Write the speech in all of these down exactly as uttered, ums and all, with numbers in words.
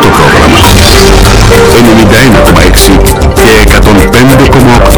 το πρόγραμμα. ενενήντα ένα κόμμα έξι και εκατόν πέντε κόμμα οκτώ.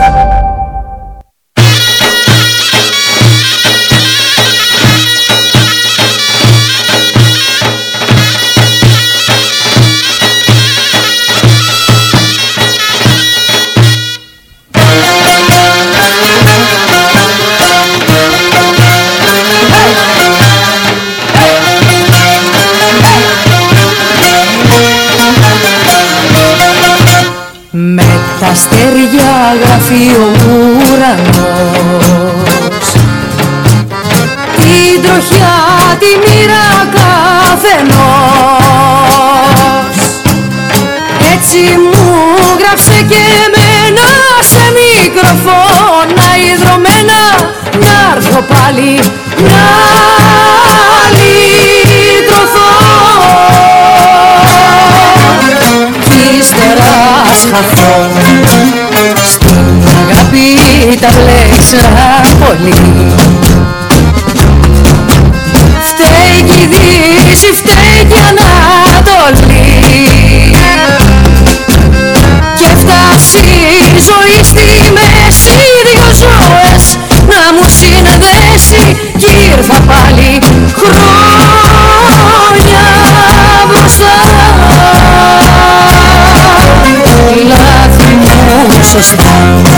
Τα αστέρια γράφει ο ουρανός, την τροχιά τη μοίρα καθενός. Έτσι μου γράψε και εμένα σε μικροφώνα ιδρωμένα, να'ρθω πάλι να λυτρωθώ κι ύστερα χαθώ. Στην αγάπη τα μπλέξα πολύ. Φταίει κι η Δύση, φταίει κι η Ανατολή, και φτάσει η ζωή στη μέση, δύο ζωές να μου συνδέσει κι ήρθα πάλι χρόνια μπροστά. Λάθη μου σωστά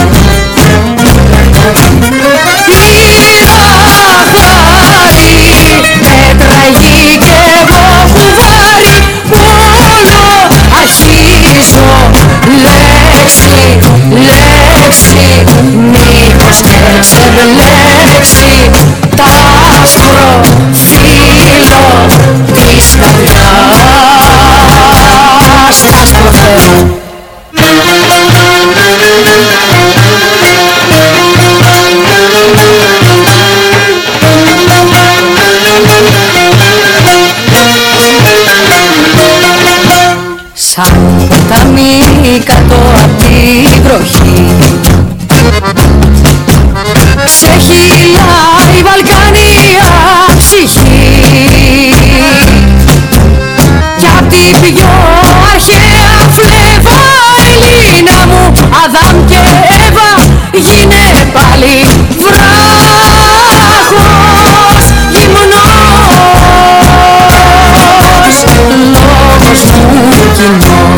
πήρα χάρη, μετραγή κι εγώ κουβάρι, μόνο αρχίζω λέξη, λέξη, μήπως και ξεμπλέξει τ' άσπρο φύλλο της καρδιάς, τ' άσπρο θέλω. Σαν ποτάμι κάτω απ' την βροχή ξεχυλάει η Βαλκάνια ψυχή, κι απ' την πιο αρχαία φλέβα Ελληνά μου Αδάμ και Εύα γίνε πάλι βράχος γυμνός, λόγος μου κοινός.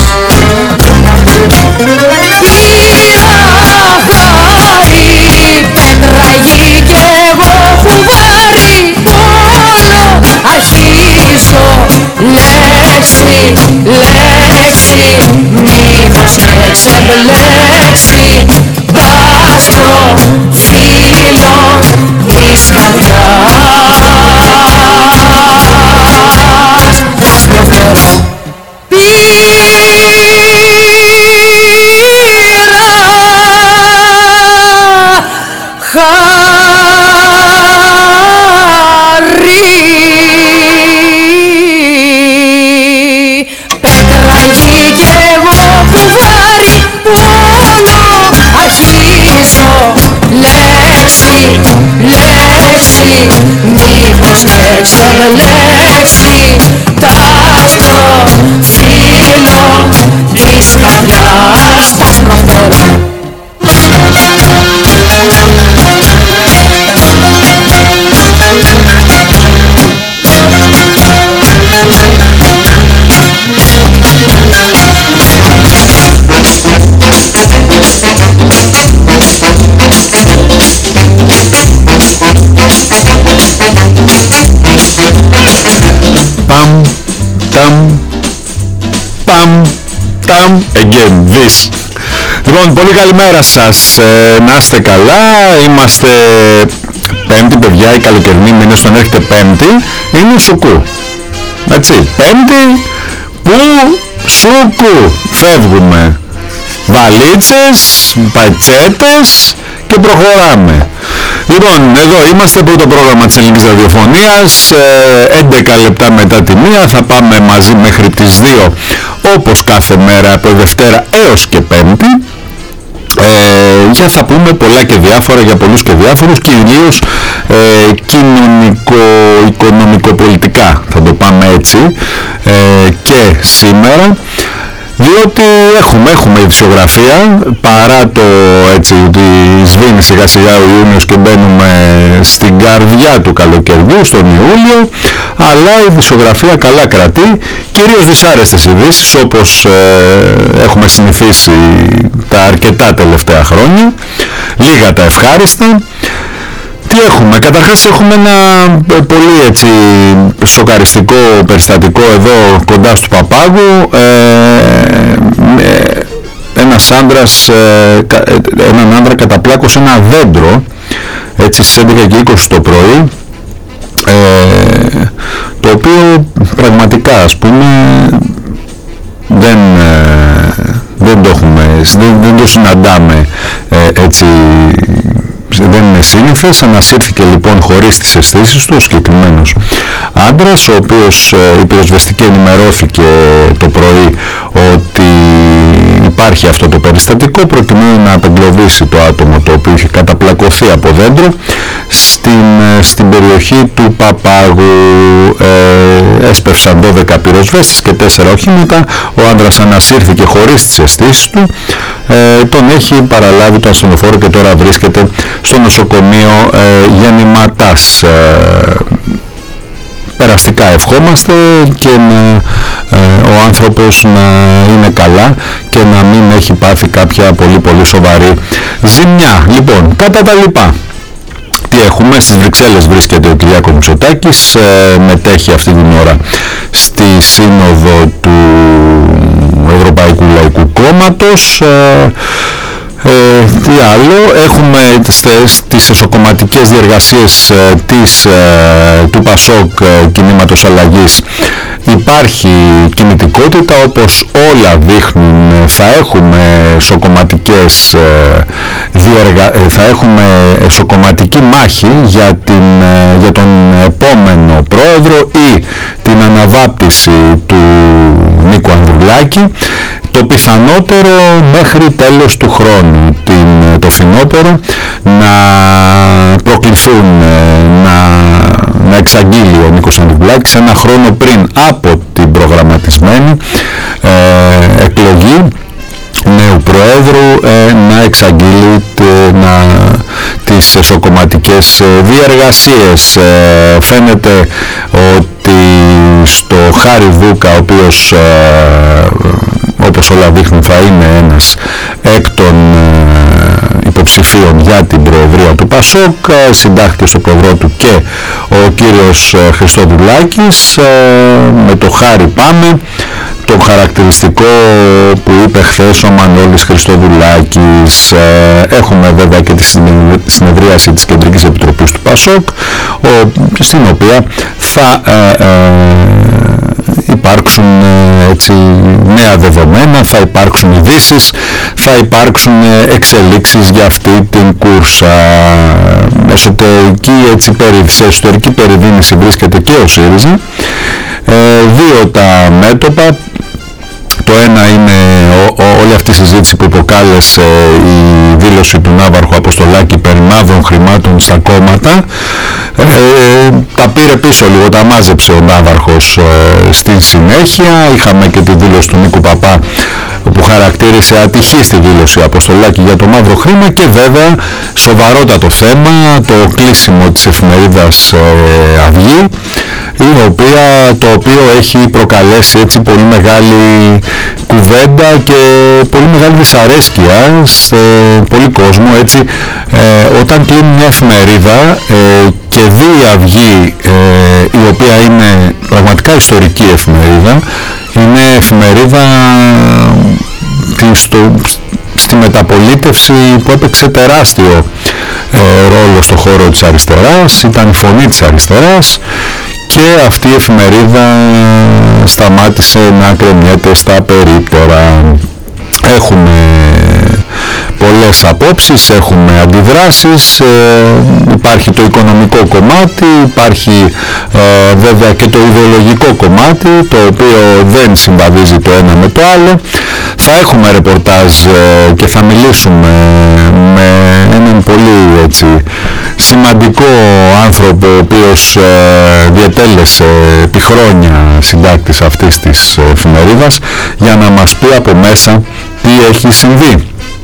Πήρα χάρη, πέτραγη κι εγώ κουβάρι, μόνο αρχίζω λέξη, λέξη, μήπως και ξεμπλέξει τ' άσπρο φύλλο της καρδιάς, τ' άσπρο θέλω. Μήπως και ξεμπλέξει τ' άσπρο φύλλο της καρδιάς, τ' άσπρο θέλω. Παμ, ταμ, παμ, ταμ, again, this. Λοιπόν, πολύ καλημέρα σας, ε, να είστε καλά, είμαστε Πέμπτη, παιδιά, η καλοκαιρινή μήνες όταν έρχεται Πέμπτη, είναι σουκού. Έτσι, Πέμπτη, που σουκού, φεύγουμε. Βαλίτσες, πατσέτες και προχωράμε. Λοιπόν, εδώ είμαστε, πρώτο πρόγραμμα της ελληνικής ραδιοφωνίας, έντεκα λεπτά μετά τη μία, θα πάμε μαζί μέχρι τις δύο, όπως κάθε μέρα από Δευτέρα έως και Πέμπτη. Ε, για θα πούμε πολλά και διάφορα, για πολλούς και διάφορους, κυρίως ε, κοινωνικο-οικονομικοπολιτικά, θα το πάμε έτσι, ε, και σήμερα, διότι έχουμε, έχουμε ειδησιογραφία, παρά το έτσι ότι σβήνει σιγά σιγά ο Ιούνιος και μπαίνουμε στην καρδιά του καλοκαιριού, στον Ιούλιο, αλλά η ειδησιογραφία καλά κρατεί, κυρίως δυσάρεστες ειδήσεις, όπως ε, έχουμε συνηθίσει τα αρκετά τελευταία χρόνια, λίγα τα ευχάριστα. Τι έχουμε? Καταρχάς έχουμε ένα πολύ έτσι σοκαριστικό περιστατικό εδώ κοντά στο Παπάγου. Ε, ε, ένας άντρας, ε, έναν άντρα καταπλάκωσε ένα δέντρο έτσι στις έντεκα και είκοσι το πρωί, ε, το οποίο πραγματικά ας πούμε δεν, ε, δεν το έχουμε, δεν, δεν το συναντάμε ε, έτσι, δεν είναι σύνηθες. Ανασύρθηκε λοιπόν χωρίς τις αισθήσεις του ο συγκεκριμένος άντρας, ο οποίος η πυροσβεστική ενημερώθηκε το πρωί ότι υπάρχει αυτό το περιστατικό, προκειμένου να απεγκλωβίσει το άτομο το οποίο είχε καταπλακωθεί από δέντρο στην, στην περιοχή του Παπάγου. Ε, έσπευσαν δώδεκα πυροσβέστες και τέσσερα οχήματα. Ο άντρας ανασύρθηκε χωρίς τις αισθήσεις του. Ε, τον έχει παραλάβει το ασθενοφόρο και τώρα βρίσκεται στο νοσοκομείο ε, Γεννηματάς. Ε, περαστικά ευχόμαστε και να, ε, ο άνθρωπος να είναι καλά και να μην έχει πάθει κάποια πολύ πολύ σοβαρή ζημιά. Λοιπόν, κατά τα λοιπά, τι έχουμε? Στις Βρυξέλλες βρίσκεται ο Κυριάκος Μητσοτάκης, ε, μετέχει αυτή την ώρα στη σύνοδο του Ευρωπαϊκού Λαϊκού Κόμματος. Ε, Ε, τι άλλο, έχουμε τις εσωκομματικές διεργασίες ε, της, ε, του ΠΑΣΟΚ ε, κινήματος αλλαγής. Υπάρχει κινητικότητα, όπως όλα δείχνουν. Θα έχουμε εσωκομματικές ε, διεργα... θα έχουμε εσωκομματική μάχη για, την, ε, για τον επόμενο πρόεδρο ή την αναβάπτιση του Νίκου Ανδρουλάκη, το πιθανότερο μέχρι τέλος του χρόνου, την, το φθινόπωρο, να προκληθούν, να, να εξαγγείλει ο Νίκος Ανδρουλάκης ένα χρόνο πριν από την προγραμματισμένη ε, εκλογή νέου Προέδρου, ε, να εξαγγείλει τε, να, τις εσωκομματικές διεργασίες. Ε, φαίνεται ότι στο Χάρη Δούκα, ο οποίος ε, όπως όλα δείχνουν θα είναι ένας εκ των ε, υποψηφίων για την προεδρία του ΠΑΣΟΚ, συντάχθηκε στο προβρό του και ο κύριος ε, Χριστοδουλάκης. Ε, με το Χάρη πάμε. Το χαρακτηριστικό που είπε χθες ο Μανώλης Χριστοδουλάκης. Ε, έχουμε βέβαια και τη συνεδρίαση της Κεντρικής Επιτροπής του ΠΑΣΟΚ, ο, στην οποία θα ε, ε, υπάρξουν ε, έτσι, νέα δεδομένα, θα υπάρξουν ειδήσεις, θα υπάρξουν ε, εξελίξεις για αυτή την κούρσα. Εσωτερική, έτσι, περι, σε εσωτερική περιδίνηση βρίσκεται και ο ΣΥΡΙΖΑ. Ε, δύο τα μέτωπα. Το ένα είναι ο, ο, όλη αυτή η συζήτηση που υποκάλεσε η δήλωση του Ναύαρχου Αποστολάκη περί μαύρων χρημάτων στα κόμματα. Ε, τα πήρε πίσω λίγο, τα μάζεψε ο Ναύαρχος ε, στη συνέχεια. Είχαμε και τη δήλωση του Νίκου Παπά που χαρακτήρισε ατυχή στη δήλωση Αποστολάκη για το μαύρο χρήμα, και βέβαια σοβαρότατο θέμα το κλείσιμο της εφημερίδας ε, Αυγή, η οποία, το οποίο έχει προκαλέσει έτσι πολύ μεγάλη κουβέντα και πολύ μεγάλη δυσαρέσκεια σε πολύ κόσμο. Έτσι, ε, όταν κλείνει μια εφημερίδα ε, και δει η Αυγή, ε, η οποία είναι πραγματικά ιστορική εφημερίδα, είναι εφημερίδα στο, στη μεταπολίτευση που έπαιξε τεράστιο ε, ρόλο στο χώρο της αριστεράς, ήταν η φωνή της αριστεράς, και αυτή η εφημερίδα σταμάτησε να κρεμιέται στα περίπτωρα. Έχουμε πολλές απόψεις, έχουμε αντιδράσεις, ε, υπάρχει το οικονομικό κομμάτι, υπάρχει ε, βέβαια και το ιδεολογικό κομμάτι, το οποίο δεν συμβαδίζει το ένα με το άλλο. Θα έχουμε ρεπορτάζ ε, και θα μιλήσουμε με έναν πολύ έτσι σημαντικό άνθρωπο, ο οποίος ε, διετέλεσε επί χρόνια συντάκτης αυτής της εφημερίδας, για να μας πει από μέσα τι έχει συμβεί.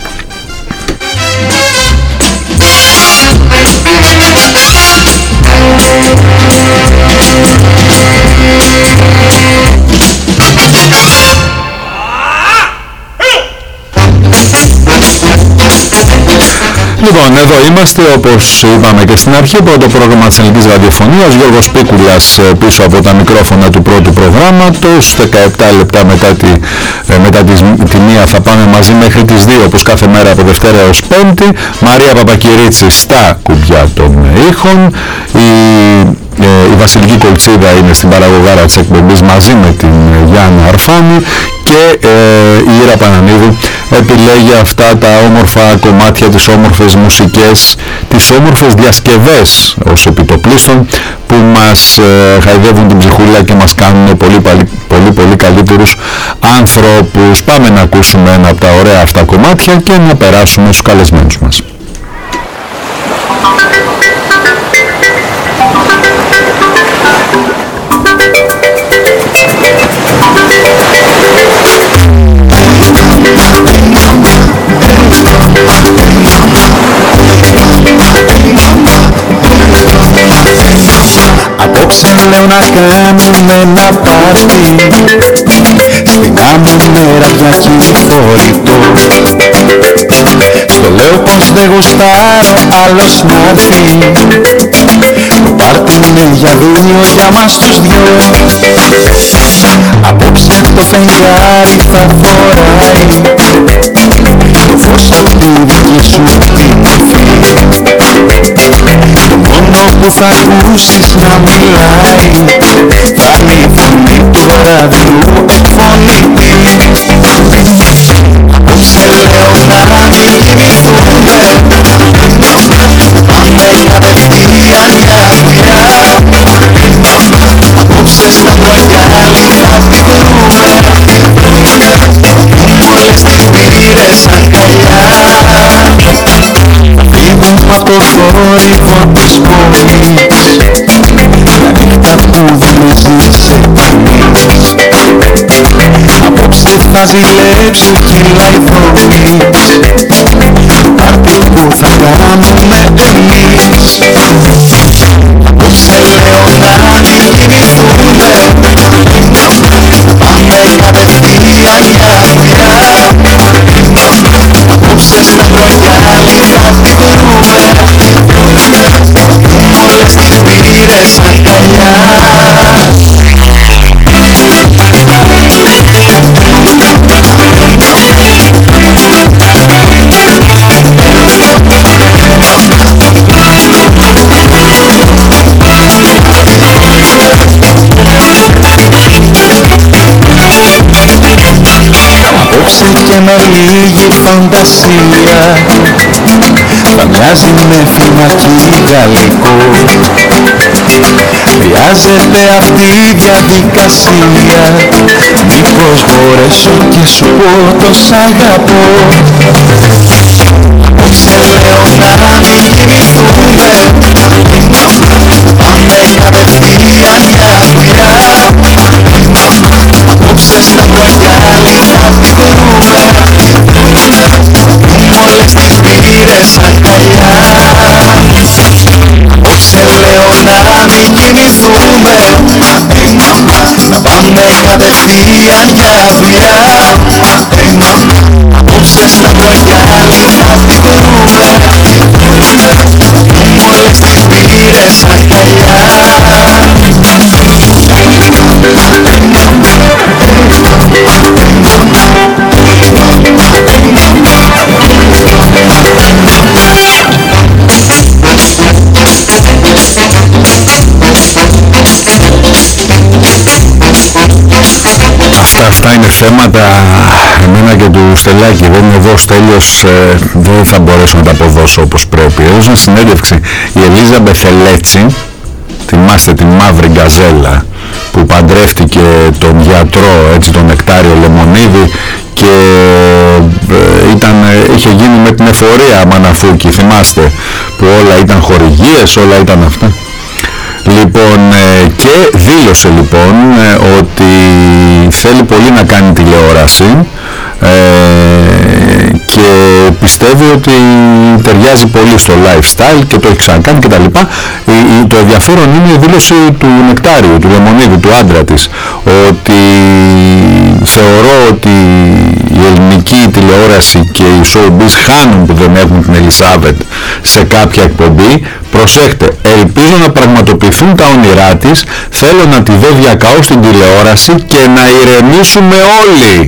Λοιπόν, εδώ είμαστε, όπως είπαμε και στην αρχή, πρώτο πρόγραμμα της Ελληνικής Ραδιοφωνίας, Γιώργος Πίκουλας πίσω από τα μικρόφωνα του πρώτου προγράμματος. δεκαεπτά λεπτά μετά τη, μετά τη, τη μία θα πάμε μαζί μέχρι τις δύο, όπως κάθε μέρα από Δευτέρα έως Πέμπτη. Μαρία Παπακυρίτσι στα κουμπιά των ήχων. Η, ε, η Βασιλική Κολτσίδα είναι στην παραγωγάρα της εκπομπής μαζί με την Γιάννα Αρφάνη. Και ε, η Ήρα Πανανίδου επιλέγει αυτά τα όμορφα κομμάτια, τις όμορφες μουσικές, τις όμορφες διασκευές ως επιτοπλίστων που μας ε, χαϊδεύουν την ψυχούλα και μας κάνουν πολύ πολύ, πολύ πολύ καλύτερους άνθρωπους. Πάμε να ακούσουμε ένα από τα ωραία αυτά κομμάτια και να περάσουμε στους καλεσμένους μας. Απόψε λέω να κάνουμε ένα πάρτι στην άμμο μέρα για κυφορητό. Στο λέω πως δεν γουστάρω άλλος να έρθει. Το πάρτι είναι για δύο, για μας τους δυο. Απόψε το φεγγάρι θα φοράει το φως απ' τη δική σου την υφή. Το μόνο που θα ακούσεις να μιλάει θα είναι η φωνή του ραδιού εκφωνητή. Απόψε λέω να μην κοιμηθούμε, πάμε κατευθείαν για δουλειά. Απόψε στα μπρογκάλι θα τη βρούμε, όλες τις πήρες αγκαλιά. Φύγουμε από το θόρυβο της πόλης, τα νύχτα που δεν έζησε κανείς. Απόψε θα ζηλέψουν χίλια οι δρόμοι, πάρτι που θα κάνουμε εμείς. Απόψε λέω να μην κοιμηθούμε, πάμε κατευθείαν για δουλειά. Απόψε στα μπρογκάλι θα τη βρούμε, όλες τις πήρες αγκαλιά. Απόψε και με λίγη φαντασία θα μοιάζει με φωνακή γαλλικό. Χρειάζεται αυτή η διαδικασία, μήπως μπορέσω και σου πω το σ' αγαπώ. Απόψε λέω να μην κοιμηθούμε, πάμε κατευθείαν για δουλειά. Απόψε στα μπρογκάλι θα τη βρούμε, όλες τις πήρες αγκαλιά. Απόψε λέω να μην κοιμηθούμε, να πάμε κατευθείαν για δουλειά. Απόψε στα μπρογκάλι θα τη βρούμε, όλες τις πήρες αγκαλιά. Αυτά, αυτά είναι θέματα εμένα και του Στελάκη. Δεν είναι εδώ ο Στέλιος, ε, δεν θα μπορέσω να τα αποδώσω όπως πρέπει. Έδωσα συνέντευξη η Ελίζα Μπεθελέτσι, θυμάστε την μαύρη γκαζέλα που παντρεύτηκε τον γιατρό, έτσι, τον Νεκτάριο Λεμονίδη, και ε, ήταν, είχε γίνει με την εφορία Μαναφούκη, θυμάστε, που όλα ήταν χορηγίες, όλα ήταν αυτά. Λοιπόν, ε, και δήλωσε λοιπόν ε, ότι θέλει πολύ να κάνει τηλεόραση ε, και πιστεύει ότι ταιριάζει πολύ στο lifestyle και το έχει ξανακάνει και τα λοιπά. Το ενδιαφέρον είναι η δήλωση του Νεκτάριου, του Λεμονίδη, του άντρα της, ότι θεωρώ ότι η ελληνική τηλεόραση και οι showbiz χάνουν που δεν έχουν την Ελισάβετ σε κάποια εκπομπή. Προσέχτε, ελπίζω να πραγματοποιηθούν τα όνειρά της, θέλω να τη δω διακαώ στην τηλεόραση και να ηρεμήσουμε όλοι.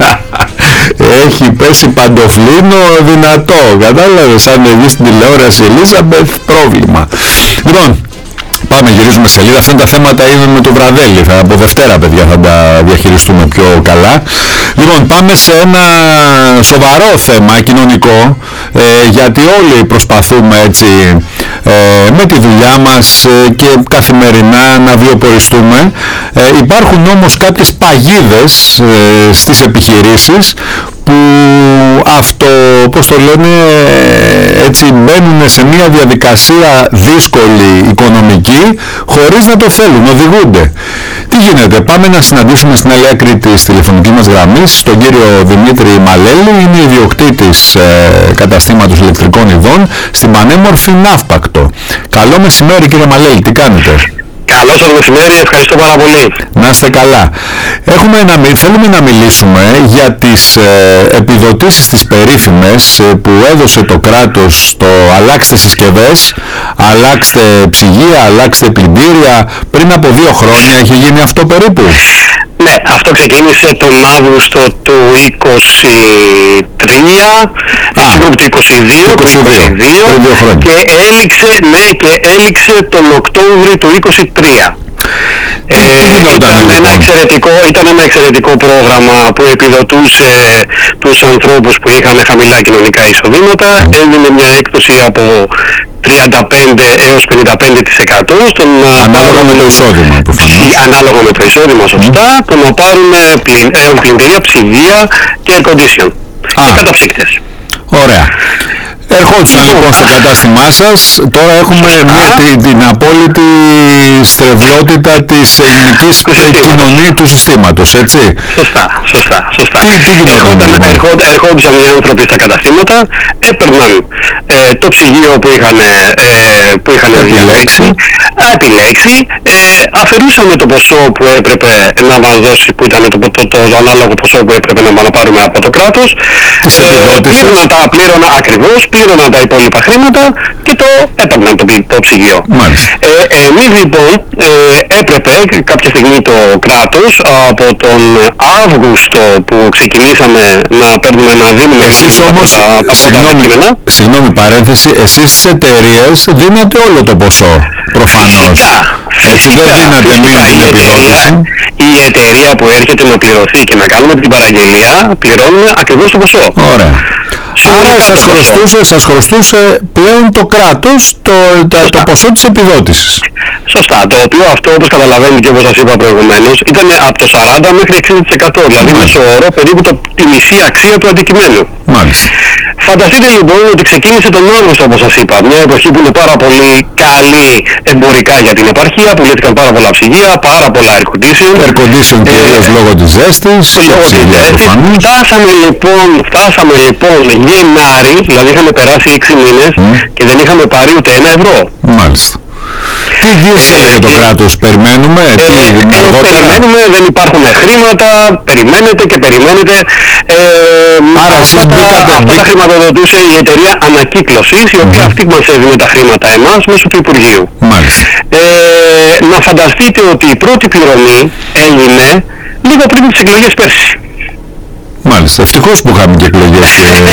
Έχει πέσει παντοφλίνο δυνατό, κατάλαβες, σαν βγει στην τηλεόραση Ελίζαμπεθ, πρόβλημα. Λοιπόν, πάμε, γυρίζουμε σελίδα. Αυτά είναι τα θέματα ήδη με το βραδέλι. Θα, από Δευτέρα, παιδιά, θα τα διαχειριστούμε πιο καλά. Λοιπόν, πάμε σε ένα σοβαρό θέμα κοινωνικό, ε, γιατί όλοι προσπαθούμε έτσι ε, με τη δουλειά μας ε, και καθημερινά να βιοποριστούμε. Ε, υπάρχουν όμως κάποιες παγίδες ε, στις επιχειρήσεις που αυτό, πώς το λένε, έτσι μπαίνουν σε μια διαδικασία δύσκολη οικονομική χωρίς να το θέλουν, οδηγούνται. Τι γίνεται, πάμε να συναντήσουμε στην άλλη άκρη της τηλεφωνικής μας γραμμής τον κύριο Δημήτρη Μαλέλη, είναι ιδιοκτήτης ε, καταστήματος ηλεκτρικών ειδών στην πανέμορφη Ναύπακτο. Καλό μεσημέρι κύριε Μαλέλη, τι κάνετε? Καλό σας μεσημέρι, ευχαριστώ πάρα πολύ. Να είστε καλά. Έχουμε να, θέλουμε να μιλήσουμε για τις ε, επιδοτήσεις τις περίφημες ε, που έδωσε το κράτος στο αλλάξτε συσκευές, αλλάξτε ψυγεία, αλλάξτε πλυντήρια. Πριν από δύο χρόνια είχε γίνει αυτό περίπου. Ναι, αυτό ξεκίνησε τον Αύγουστο του είκοσι τρία, συγγνώμη, του είκοσι δύο, είκοσι δύο, και έληξε, ναι, και έληξε τον Οκτώβριο του είκοσι τρία. Ε, ήταν, ένα εξαιρετικό, ήταν ένα εξαιρετικό πρόγραμμα που επιδοτούσε τους ανθρώπους που είχαν χαμηλά κοινωνικά εισοδήματα, έδινε μια έκπτωση από τριάντα πέντε έως πενήντα πέντε τοις εκατό στον ανάλογα με το εισόδημα, ανάλογα με το εισόδημα, σωστά, mm. που να πάρουν πλυντήρια, ψυγεία και air condition και καταψύκτες. Ωραία. Ερχόντουσαν λοιπόν στο κατάστημά σας, τώρα έχουμε μια, την, την απόλυτη στρεβλότητα της ελληνικής κοινωνίας του συστήματος, έτσι. Σωστά, σωστά, σωστά. Τι, τι ερχόντουσαν, ερχόντουσαν, ερχόντουσαν οι άνθρωποι στα καταστήματα, έπαιρναν ε, το ψυγείο που είχαν, ε, που είχαν διαλέξει, επιλέξει, ε, αφαιρούσαν το ποσό που έπρεπε να μας δώσει, που ήταν το, το, το, το ανάλογο ποσό που έπρεπε να, να πάρουμε από το κράτος, ε, πλήρωναν τα πλήρωνα ακριβώς, πλήρωναν τα υπόλοιπα χρήματα και το έπαιρναν το, το ψυγείο. Ε, εμείς λοιπόν ε, έπρεπε κάποια στιγμή το κράτος από τον Αύγουστο που ξεκινήσαμε να παίρνουμε, να δίνουμε εσείς όμως, τα, τα συγγνώμη, συγγνώμη παρένθεση, εσείς στις εταιρείες δίνατε όλο το ποσό, προφανώς. Φυσικά, έτσι φυσικά, δεν δίνατε μία την επιδότηση. Η εταιρεία που έρχεται να πληρωθεί και να κάνουμε την παραγγελία πληρώνουμε ακριβώς το ποσό. Ωραία. Άρα σας χρωστούσε, σας χρωστούσε πλέον το κράτος το, τα, το ποσό της επιδότησης. Σωστά, το οποίο αυτό, όπως καταλαβαίνετε και όπως σας είπα προηγουμένως, ήταν από το σαράντα μέχρι εξήντα τοις εκατό, δηλαδή μέσω όρο περίπου το, τη μισή αξία του αντικειμένου. Μάλιστα. Φανταστείτε λοιπόν ότι ξεκίνησε τον Αύγουστο, όπως σας είπα, μια εποχή που είναι πάρα πολύ καλή εμπορικά για την επαρχία, που πουλήθηκαν πάρα πολλά ψυγεία, πάρα πολλά air condition. Air condition κυρίως ε, λόγω της ζέστης. Λόγω της ζέστης. Φτάσαμε λοιπόν, φτάσαμε λοιπόν Γενάρη, δηλαδή είχαμε περάσει έξι μήνες mm. και δεν είχαμε πάρει ούτε ένα ευρώ. Μάλιστα. Τι δίεση έλεγε το κράτος, περιμένουμε, ε, τι, ε, ε, περιμένουμε, δεν υπάρχουν χρήματα, περιμένετε και περιμένετε. Ε, Άρα αυτά, τα, αυτά τα χρηματοδοτούσε η εταιρεία ανακύκλωσης, η οποία mm. αυτή μας έδινε τα χρήματα εμάς μέσω του Υπουργείου. Μάλιστα. Ε, να φανταστείτε ότι η πρώτη πληρωμή έγινε λίγο πριν τις εκλογές πέρσι. Μάλιστα, ευτυχώς που είχαμε και εκλογές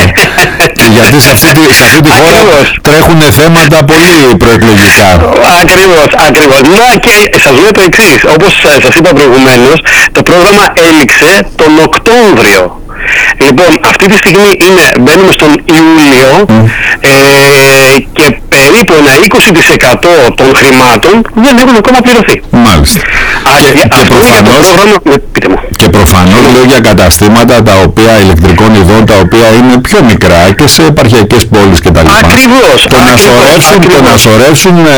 και γιατί σε αυτή, τη, σε αυτή τη χώρα τρέχουν θέματα πολύ προεκλογικά. Ακριβώς, ακριβώς. Να και σας λέω το εξής, όπως σας είπα προηγουμένως, το πρόγραμμα έληξε τον Οκτώβριο. Λοιπόν, αυτή τη στιγμή είναι, μπαίνουμε στον Ιούλιο mm. ε, και περίπου ένα είκοσι τοις εκατό των χρημάτων δεν έχουν ακόμα πληρωθεί. Μάλιστα. Α, και, και, και, προφανώς, πρόγραμμα... πείτε μου. και προφανώς λέω για καταστήματα τα οποία ηλεκτρικών ειδών τα οποία είναι πιο μικρά και σε επαρχιακές πόλεις κτλ. Ακριβώς. Το να σωρεύσουν, το να σωρεύσουν ε,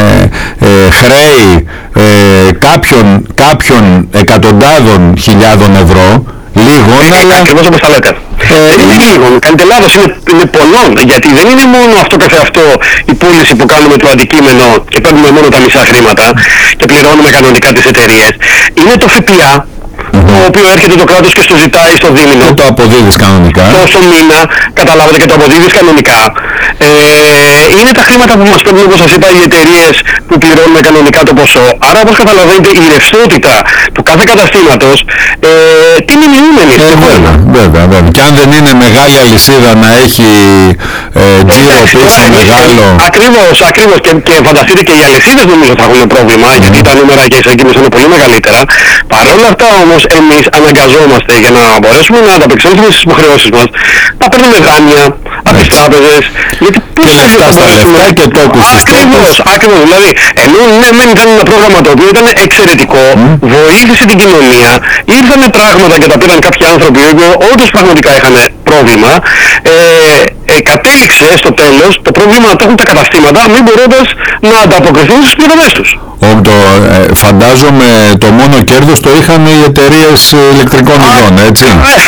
ε, χρέη ε, κάποιων, κάποιων εκατοντάδων χιλιάδων ευρώ λίγο, ε, αλλά... Ακριβώς όπως τα λέτε. Ε, δεν είναι λίγο, κάνετε λάθος, είναι, είναι πολλών, γιατί δεν είναι μόνο αυτό καθεαυτό η πώληση που κάνουμε το αντικείμενο και παίρνουμε μόνο τα μισά χρήματα και πληρώνουμε κανονικά τις εταιρείες. Είναι το ΦΠΑ, mm-hmm. το οποίο έρχεται το κράτος και στο ζητάει στο δίμηνο. Και το αποδίδεις κανονικά. Τόσο μήνα, καταλάβατε, και το αποδίδεις κανονικά. Ε, είναι τα χρήματα που μας παίρνουν, όπως σας είπα, οι εταιρείες που πληρώνουν κανονικά το ποσό. Άρα, όπως καταλαβαίνετε, η ρευστότητα του κάθε καταστήματος ε, τι είναι μειούμενη. Ε, βέβαια, βέβαια, βέβαια. Και αν δεν είναι μεγάλη αλυσίδα να έχει ε, τζίρο πίσω μεγάλο... Ακριβώς, ακριβώς. Και, και φανταστείτε και οι αλυσίδες νομίζω θα έχουν πρόβλημα, mm. γιατί τα νούμερα και οι εισαγγελίες είναι πολύ μεγαλύτερα. Παρ' όλα αυτά όμως εμείς αναγκαζόμαστε για να μπορέσουμε να ανταπεξέλθουμε στις υποχρεώσεις μας να παίρνουμε δάνεια από τις τράπεζες. Γιατί και λεφτά στα λεφτά και τόκους. Ακριβώς, ακριβώς. Δηλαδή, ενώ ναι, μεν ήταν ένα πρόγραμμα το οποίο ήταν εξαιρετικό, mm. βοήθησε την κοινωνία, ήρθαν πράγματα και τα πήραν κάποιοι άνθρωποι που όντως πραγματικά είχαν πρόβλημα, ε, ε, κατέληξε στο τέλος το πρόβλημα να το έχουν τα καταστήματα μην μπορώντας να ανταποκριθούν στις πληρωμές τους. Το, ε, φαντάζομαι το μόνο κέρδος το είχαν οι εταιρείες ηλεκτρικών ειδών, έτσι.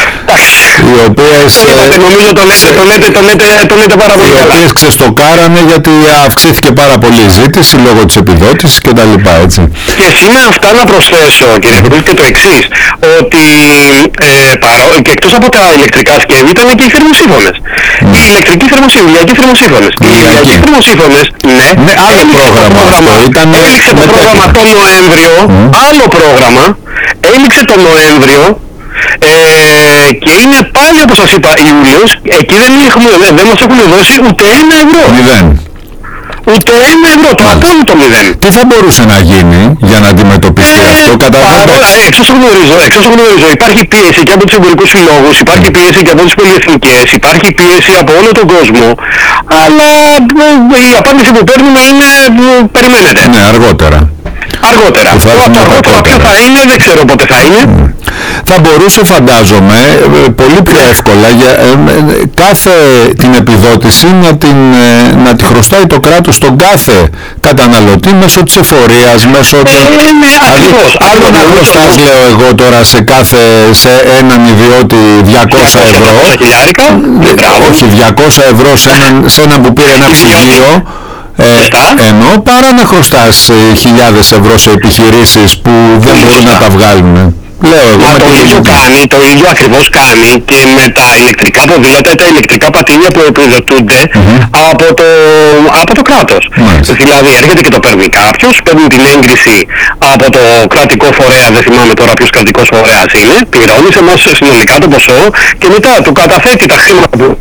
Οι οποίες... Ε, νομίζω το λέτε, το λέτε, το λέτε, το λέτε πάρα πολύ καλά. Οι οποίες ξεστοκάρανε γιατί αυξήθηκε πάρα πολύ η ζήτηση λόγω της επιδότησης και τα λοιπά, έτσι. Και σήμερα αυτά να προσθέσω, κύριε Κοντούλη, και το εξής, ότι ε, παρό, και εκτός από τα ηλεκτρικά σκεύη ήταν και οι θερμοσύφωνες. Mm. Οι ηλεκτρικοί θερμοσύφωνες, οι ηλιακοί θερμοσύφωνες. Οι ηλιακοί θερμοσύφωνες, ναι, ναι, άλλο πρόγραμμα, πρόγραμμα αυτό ήταν... Έληξε το πρόγραμμα το Νοέμβριο, mm. άλλο πρόγραμμα, έληξε το Νοέμβριο, Ε, και είναι πάλι, όπως σας είπα, Ιούλιος, εκεί δεν, έχουμε, δεν μας έχουν δώσει ούτε ένα ευρώ. Μηδέν. Ούτε ένα ευρώ, το απόλυτο μηδέν. Τι θα μπορούσε να γίνει για να αντιμετωπιστεί ε, αυτό, καταρχάς? Εξ όσων γνωρίζω, εξ όσων γνωρίζω, υπάρχει πίεση και από τους εμπορικούς συλλόγους, υπάρχει πίεση και από τις πολυεθνικές, υπάρχει πίεση από όλο τον κόσμο, αλλά η απάντηση που παίρνουμε είναι περιμένετε. Ναι, αργότερα. Αργότερα. Το αργότερα ποιο θα είναι, δεν ξέρω πότε θα είναι. Mm. Θα μπορούσε, φαντάζομαι, πολύ πιο εύκολα για ε, κάθε την επιδότηση να, την, ε, να τη χρωστάει το κράτος στον κάθε καταναλωτή μέσω της εφορίας, μέσω ε, των... Ε, ναι, ακριβώς. Άλλο να χρωστάς, λέω εγώ τώρα, σε κάθε, σε έναν ιδιώτη διακόσια ευρώ. Όχι, διακόσια ευρώ σε έναν, σε έναν που πήρε ένα ψυγείο. Ε, ενώ παρά να χρωστάς ε, χιλιάδες ευρώ σε επιχειρήσεις που δεν μπορούν να τα βγάλουν. Λέω εγώ. Μα το ίδιο κάνει, το ίδιο ακριβώς κάνει και με τα ηλεκτρικά ποδήλατα ή τα ηλεκτρικά πατίνια που επιδοτούνται mm-hmm. από, το, από το κράτος. Mm-hmm. Δηλαδή έρχεται και το παίρνει κάποιος, παίρνει την έγκριση από το κρατικό φορέα, δεν θυμάμαι τώρα ποιος κρατικός φορέας είναι, πληρώνει σε εμάς συνολικά το ποσό και μετά του καταθέτει τα χρήματα που...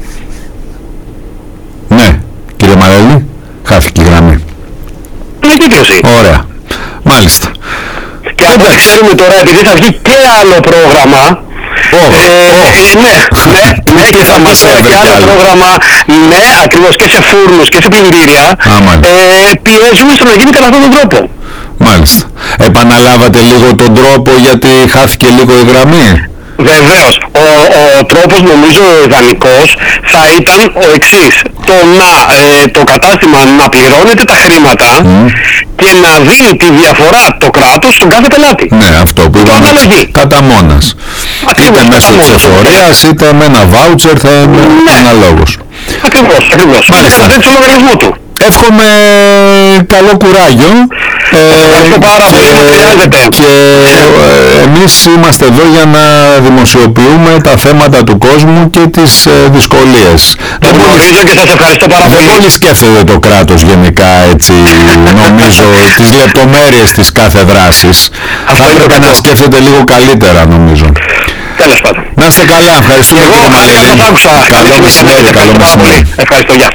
Ναι, κύριε Μαρέλη. Χάθηκε η γραμμή. Ανακύκλωση. Ωραία. Μάλιστα. Και αν δεν ξέρουμε τώρα, επειδή θα βγει και άλλο πρόγραμμα, oh, ε, oh. Ε, ναι, ναι, ναι, και θα μας έρθει και άλλο πρόγραμμα, ναι, ακριβώς και σε φούρνους και σε πλυντήρια, ε, πιέζουμε στο να γίνει κατά αυτόν τον τρόπο. Μάλιστα. Επαναλάβατε λίγο τον τρόπο γιατί χάθηκε λίγο η γραμμή. Βεβαίως. Ο, ο τρόπος νομίζω ιδανικός θα ήταν ο εξής. Το να ε, το κατάστημα να πληρώνεται τα χρήματα mm. και να δίνει τη διαφορά το κράτος στον κάθε πελάτη. Ναι, αυτό που είπαμε κατά μόνας. Ακριβώς, είτε μέσω της εφορίας είτε με ένα βάουτσερ θα είναι ναι. αναλόγως. Ακριβώς, ακριβώς. Μάλιστα. Και το λογαριασμό του. Εύχομαι καλό κουράγιο ε, και, και ε, εμείς είμαστε εδώ για να δημοσιοποιούμε τα θέματα του κόσμου και τις ε, δυσκολίες. Το γνωρίζω και σας ευχαριστώ πάρα πολύ. Δεν πολύ σκέφτεται το κράτος γενικά, έτσι, νομίζω, τις λεπτομέρειες της κάθε δράσης. Θα έπρεπε να σκέφτεται λίγο καλύτερα, νομίζω. Τέλος πάντων. Να είστε καλά, ευχαριστούμε κύριε Μαρέλη. Καλό μεσημέρι, καλό μεσημέρι. Ευχαριστώ, γεια.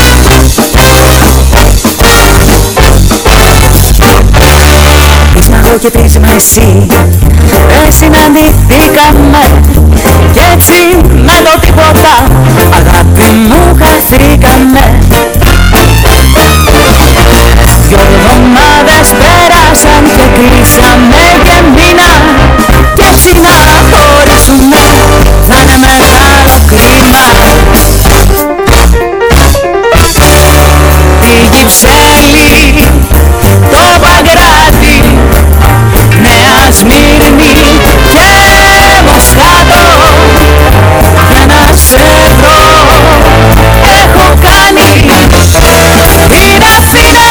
It's not και της μεσή δεν συναντηθήκαμε κι έτσι με το τίποτα αγάπη μου χαθήκαμε. Δυο εβδομάδες πέρασαν και κλείσαμε και μήνα κι έτσι να χωρίσουμε θα είναι μεγάλο κρίμα. Τη Κυψέλη, το Παγκράτη, Νέα Σμύρνη και Μοσχάτο για να σε βρω έχω κάνει την Αθήνα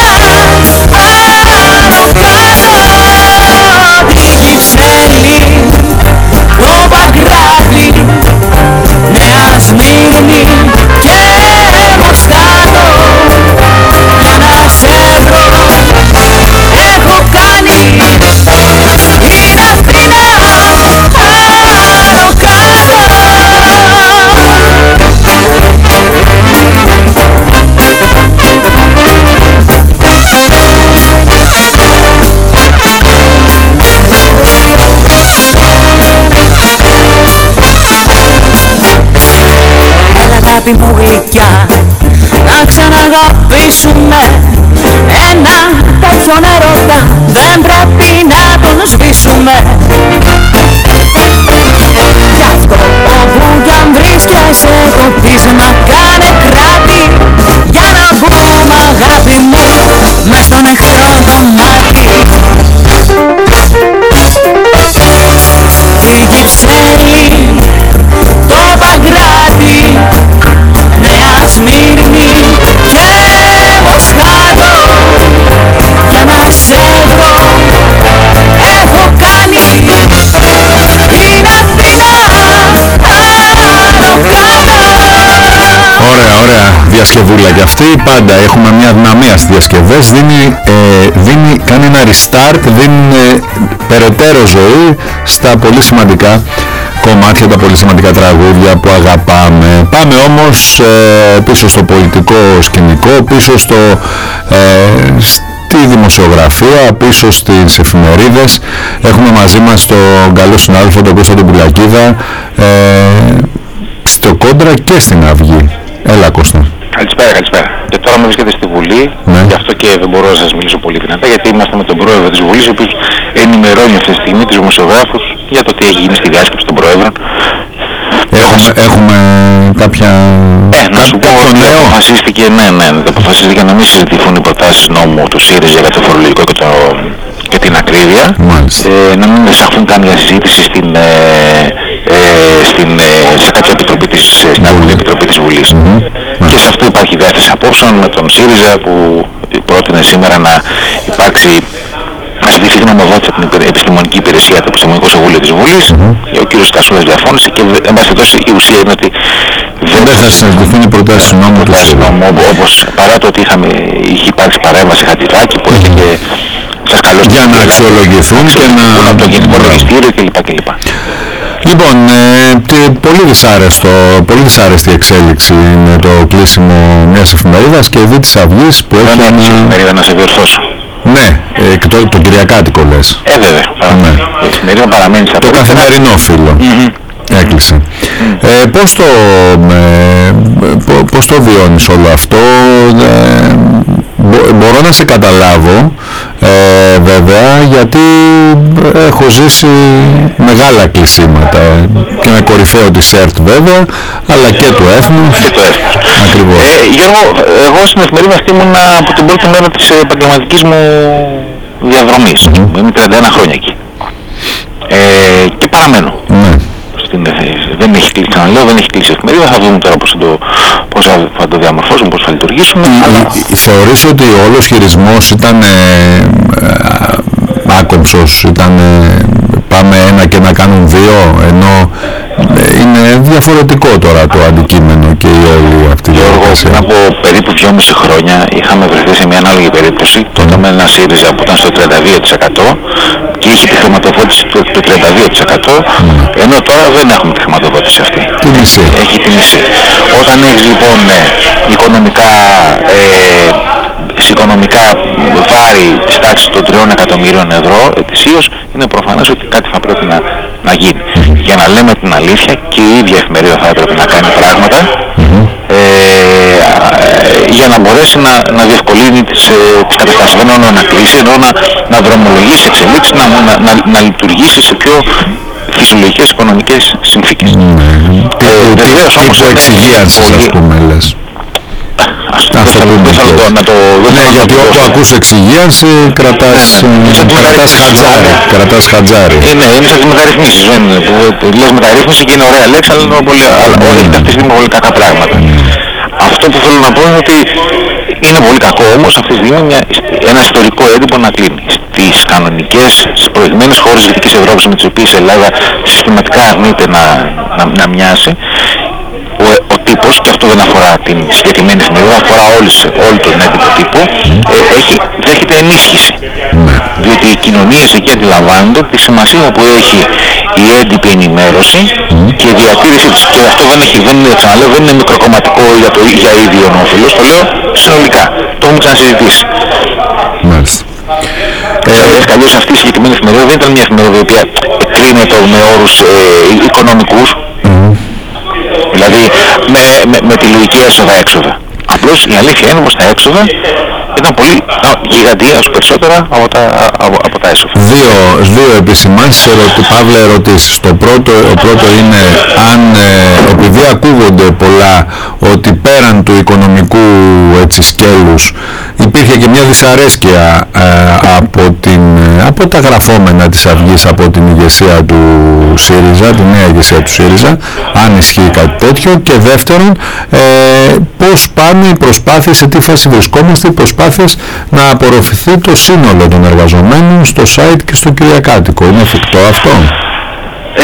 από κάτω. Τη Κυψέλη, το Παγκράτη, Νέα Σμύρνη και Μοσχάτο για να σε βρω έχω κάνει την Αθήνα άνω κάτω. Έλα αγάπη μου γλυκιά να ξαναγαπήσουμε ένα τέτοιον έρωτα δεν πρέπει να τον σβήσουμε. Γι' αυτό όπου κι αν βρίσκεσαι το πείσμα κάνε κράτη για να μπούμε αγάπη μου μες στον εχθρό το μάτι. Τη Κυψέλη, το Παγκράτη, Νέα Σμύρνη και Μοσχάτο για να σε βρω έχω κάνει την Αθήνα άνω κάτω. Ωραία, ωραία διασκευούλα κι αυτή. Πάντα έχουμε μια δυναμία στις διασκευές. Δίνει, ε, δίνει, κάνει ένα restart, δίνει ε, περαιτέρω ζωή στα πολύ σημαντικά κομμάτια, τα πολύ σημαντικά τραγούδια που αγαπάμε. Πάμε όμως ε, πίσω στο πολιτικό σκηνικό, πίσω στο, ε, στη δημοσιογραφία, πίσω στις εφημερίδες. Έχουμε μαζί μας τον καλό συνάδελφο, τον Κώστα τον Πουλακίδα, ε, στο Κόντρα και στην Αυγή. Έλα Κώστα. Καλησπέρα, καλησπέρα. Και τώρα με βρίσκεται στη Βουλή, ναι. Γι' αυτό και δεν μπορώ να σας μιλήσω πολύ δυνατά, γιατί είμαστε με τον πρόεδρο της Βουλής, ο οποίος ενημερώνει αυτή τη στιγμή τους δημοσιογράφους για το τι έχει γίνει στη διάσκεψη των πρόεδρων. Έχουμε, έχουμε κάποια... Ε, να σου πω ότι αποφασίστηκε, ναι, ναι, αποφασίστηκε να μην συζητηθούν οι προτάσεις νόμου του ΣΥΡΙΖΑ για το φορολογικό και, το, και την ακρίβεια. Ε, να μην εισαχθούν καμία συζήτηση στην, ε, ε, στην, ε, σε κάποια επιτροπή της, στην Αγγλική Επιτροπή της Βουλής. Mm-hmm. Και σε αυτό υπάρχει διάσταση απόψεων με τον ΣΥΡΙΖΑ που πρότεινε σήμερα να υπάρξει να ζητηθεί γνωμοδότηση από την Επιστημονική Υπηρεσία, το Επιστημονικό Συμβούλιο της Βουλής. Mm-hmm. Ο κ. Κασούλας διαφώνησε και εν πάση περιπτώσει η ουσία είναι ότι δεν θα συζητηθούν οι προτάσεις νόμου του ΣΥΡΙΖΑ. Όπως παρά το ότι είχαμε, είχε υπάρξει παρέμβαση Χατζηδάκη που είχε και σας καλώ για να αξιολογηθούν και να... από το Γενικό Λογιστήριο κλπ. Λοιπόν, ε, πολύ, δυσάρεστο, πολύ δυσάρεστη εξέλιξη είναι το κλείσιμο μιας εφημερίδας και δι της Αυγής που έχει... Δεν έχει εφημερίδα να σε διορθώσω. Ναι, ε, το, το Κυριακάτικο λες. Ε, βέβαια. Ναι. Η εφημερίδα παραμένει σε το καθημερινό φύλλο. Mm-hmm. Έκλεισε. Mm. Ε, πώς, το, ε, πώς το βιώνεις όλο αυτό? Ε, μπο, μπορώ να σε καταλάβω ε, βέβαια, γιατί έχω ζήσει μεγάλα κλεισίματα και με κορυφαίο τη ΣΕΡΤ βέβαια, αλλά και του Έθνους. Και το Έθνους. Ακριβώς. Ε, Γιώργο, εγώ στην εφημερίδα αυτή ήμουν από την πρώτη μέρα της επαγγελματικής μου διαδρομής. Mm. Είμαι τριάντα ένα χρόνια εκεί. Ε, και παραμένω. Ναι. Στην, δεν έχει κλείσει, ξαναλέω, δεν έχει κλείσει η εφημερίδα, θα δούμε τώρα πώς θα το, πώς θα το διαμορφώσουμε, πώς θα λειτουργήσουμε. Αλλά... Θεωρείς ότι ο όλος χειρισμός ήταν ε, ε, άκομψος, ήταν ε, πάμε ένα και να κάνουν δύο, ενώ ε, είναι διαφορετικό τώρα το αντικείμενο και η όλη αυτή η διαδικασία. Πριν από περίπου δυόμιση χρόνια είχαμε βρεθεί σε μια ανάλογη περίπτωση, τότε με ένα ΣΥΡΙΖΑ που ήταν στο τριάντα δύο τοις εκατό και είχε τη χρηματοδότηση του, του τριάντα δύο τοις εκατό, mm. ενώ τώρα δεν έχουμε τη χρηματοδότηση αυτή. Τι μισή. Έχει τη μισή. Όταν έχεις λοιπόν ε, οικονομικά ε, οικονομικά βάρη της τάξης των τριών εκατομμύριων ευρώ ετησίως, είναι προφανές ότι κάτι θα πρέπει να, να γίνει. Για να λέμε την αλήθεια, και η ίδια εφημερίδα θα έπρεπε να κάνει πράγματα ε, για να μπορέσει να, να διευκολύνει τις, ε, τις καταστάσεις, ενώ να κλείσει, ενώ να, να δρομολογήσει εξελίξεις, να, να, να, να λειτουργήσει σε πιο φυσιολογικές οικονομικές συνθήκες. Βεβαίως όμως εξυγίανσης, ας πούμε, λες. Να το... Ναι, γιατί όπου ακούς εξυγίανση κρατάς χατζάρι. Κρατάς χατζάρι. Ναι, είναι σαν τις μεταρρυθμίσεις. Λες μεταρρύθμιση και είναι ωραία λέξη, αλλά έχετε αυτή τη στιγμή πολύ κακά πράγματα. Αυτό που θέλω να πω είναι ότι είναι πολύ κακό όμως αυτή τη στιγμή ένα ιστορικό έντυπο να κλείνει. Στις κανονικές, στις προηγμένες χώρες της Δυτικής Ευρώπης με τις οποίες η Ελλάδα συστηματικά αρνείται να, να, να μοιάσει, ο, ο τύπος, και αυτό δεν αφορά την συγκεκριμένη εφημερίδα, αφορά όλους, όλο τον έντυπο τύπο, ε, έχει, δέχεται ενίσχυση. Διότι οι κοινωνίες εκεί αντιλαμβάνονται τη σημασία που έχει η έντυπη ενημέρωση και η διατήρησή της. Και αυτό δεν, έχει, δεν, είναι, ξαναλέω, δεν είναι μικροκομματικό για, το, για ίδιο όφελος, το λέω συνολικά. Το έχουμε ξανασυζητήσει. Μάλιστα. Ε, Καλώς αυτή η συγκεκριμένη εφημερίδα δεν ήταν μια εφημερίδα η οποία κρίνεται με όρους ε, οικονομικούς, mm. δηλαδή με, με, με τη λογική έσοδα-έξοδα. Απλώς η αλήθεια είναι πως τα έξοδα ήταν πολύ γιγαντία όσο περισσότερα από τα, από, από τα έσοδα. Δύο, δύο επισημάνσεις, ερωτη, παύλα ερωτήσεις. Το πρώτο, ο πρώτο είναι αν, ε, επειδή ακούγονται πολλά, ότι πέραν του οικονομικού έτσι, σκέλους υπήρχε και μια δυσαρέσκεια ε, από, την, από τα γραφόμενα της Αυγής, από την ηγεσία του ΣΥΡΙΖΑ, τη νέα ηγεσία του ΣΥΡΙΖΑ, αν ισχύει κάτι τέτοιο. Και δεύτερον, ε, πώς πάνε οι προσπάθειες, σε τι φάση βρισκόμαστε οι προσπάθειες να απορροφηθεί το σύνολο των εργαζομένων στο site και στο κυριακάτικο. Είναι εφικτό αυτό? Ε,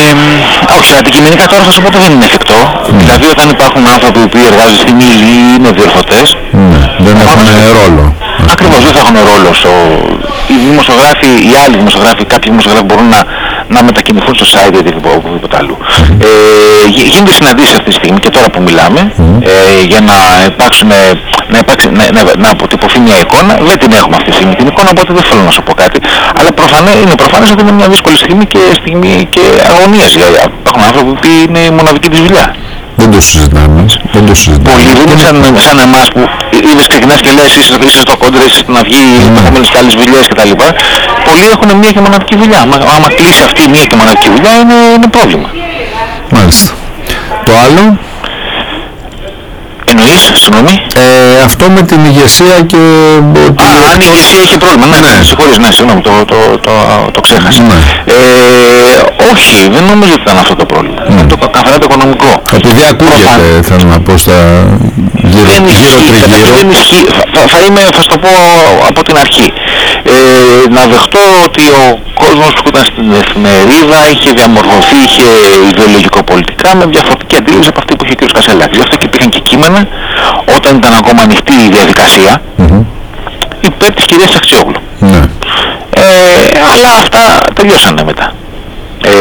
όχι, αντικειμενικά τώρα θα σου πω ότι δεν είναι εφικτό. Mm. Δηλαδή όταν υπάρχουν άνθρωποι που εργάζονται στην ύλη ή είναι διορθωτές, mm. δεν έχουν ρόλο. Ακριβώς, δεν θα έχουν ρόλο. Στο... Οι δημοσιογράφοι, οι άλλοι δημοσιογράφοι, κάποιοι δημοσιογράφοι μπορούν να, να μετακινηθούν στο site ή οπουδήποτε αλλού. Mm. Ε, γίνονται συναντήσεις αυτή τη στιγμή και τώρα που μιλάμε, mm. ε, για να υπάρξουν, να, υπάρξει, να, να, να αποτυπωθεί μια εικόνα. Δεν την έχουμε αυτή τη στιγμή την εικόνα, οπότε δεν θέλω να σου πω κάτι. Αλλά προφανέ, είναι προφανές ότι είναι μια δύσκολη στιγμή και, στιγμή και αγωνίας. Υπάρχουν άνθρωποι που είναι η μοναδική της δουλειά. Δεν το συζητάμε. Δεν το συζητάμε. Πολλοί δεν είναι σαν, σαν εμάς που είδες ξεκινάς και λες είσαι, είσαι στο κόντρα, είσαι στην Αυγή, mm. και άλλες δουλειές κτλ. Πολλοί έχουν μία και μοναδική δουλειά. Άμα, άμα κλείσει αυτή η μία και μοναδική δουλειά είναι, είναι πρόβλημα. Μάλιστα. Το άλλο? Εννοείς, συγγνώμη? Ε, αυτό με την ηγεσία και... Α, αν η ηγεσία έχει πρόβλημα, ναι, ναι. Συγχωρείς, ναι, συγγνώμη, το, το, το, το ξέχασα. Ναι. Ε, όχι, δεν νομίζω ότι ήταν αυτό το πρόβλημα. Ναι. Είναι το καθαρά το οικονομικό. Επειδή ακούγεται, θέλω να πω, στα γύρω τριγύρω. Δεν ισχύει, θα, θα, είμαι, θα στο πω από την αρχή. Ε, να δεχτώ ότι ο κόσμος που ήταν στην εφημερίδα είχε διαμορφωθεί, είχε ιδεολογικοπολιτικά με διαφορετική αντίληψη από αυτή που είχε ο κ. Κασελάκης. Γι' αυτό και υπήρχαν και κείμενα όταν ήταν ακόμα ανοιχτή η διαδικασία mm-hmm. υπέρ της κυρίας Αξιόγλου. Mm-hmm. Ε, αλλά αυτά τελειώσανε μετά. Ε,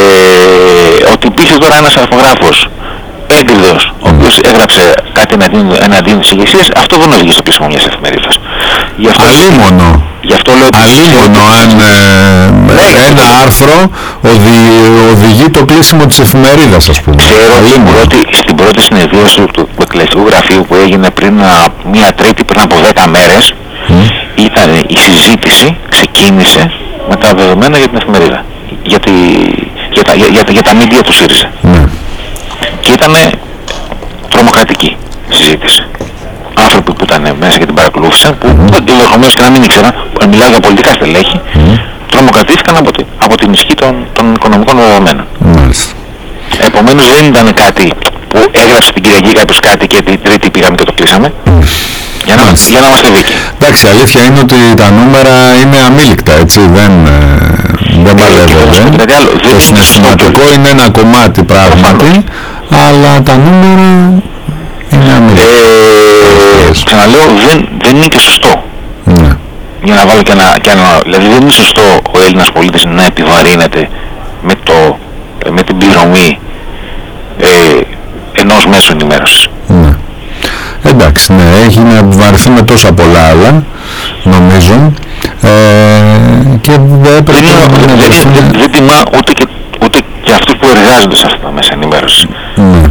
ότι υπήρχε τώρα ένας αρθογράφος έγκριτος, ο οποίος έγραψε κάτι εναντίον της ηγεσίας, αυτό δεν οδηγεί στο κλείσιμο μιας εφημερίδας. Αλίμονο. Γι' αυτό λέω Αλίμονο αν ε, ναι, ένα άρθρο οδη, οδηγεί το κλείσιμο της εφημερίδας, ας πούμε. Ξέρω στην πρώτη, στην πρώτη συνεδρίαση του, του εκκλησιαστικού γραφείου που έγινε πριν μία τρίτη, πριν από δέκα μέρες, mm. ήταν η συζήτηση, ξεκίνησε με τα δεδομένα για την εφημερίδα. Για, τη, για, τα, για, για, για τα media του ΣΥΡΙΖΑ. Mm. Και ήταν τρομοκρατική συζήτηση. Άνθρωποι που ήταν μέσα και την παρακολούθησαν, που ενδεχομένως και να μην ήξεραν, μιλάω για πολιτικά στελέχη, mm. τρομοκρατήθηκαν από, τη, από την ισχύ των, των οικονομικών δεδομένων. Mm. Επομένως δεν ήταν κάτι που έγραψε την Κυριακή κάποιος κάτι και την Τρίτη πήγαμε και το κλείσαμε. Mm. Για να, για να είμαστε δίκαιοι. Εντάξει, αλήθεια είναι ότι τα νούμερα είναι αμήλικτα, έτσι, δεν, δεν παλεύονται. Το συναισθηματικό είναι ένα κομμάτι πράγματι, αλλά τα νούμερα είναι αμήλικτα. Ε, ξαναλέω, δεν, δεν είναι και σωστό. Ναι. Για να βάλω και ένα, και ένα, δηλαδή δεν είναι σωστό ο Έλληνας πολίτης να επιβαρύνεται με, το, με την πληρωμή ε, ενός μέσου ενημέρωσης. Ναι. εντάξει, ναι, έχει να βαρεθεί με τόσα πολλά άλλα, νομίζω, ε, και έπρεπε να βρεθούν... Δεν τιμά ούτε και, ούτε και αυτούς που εργάζονται σε αυτά τα μέσα ενημέρωση. Ναι.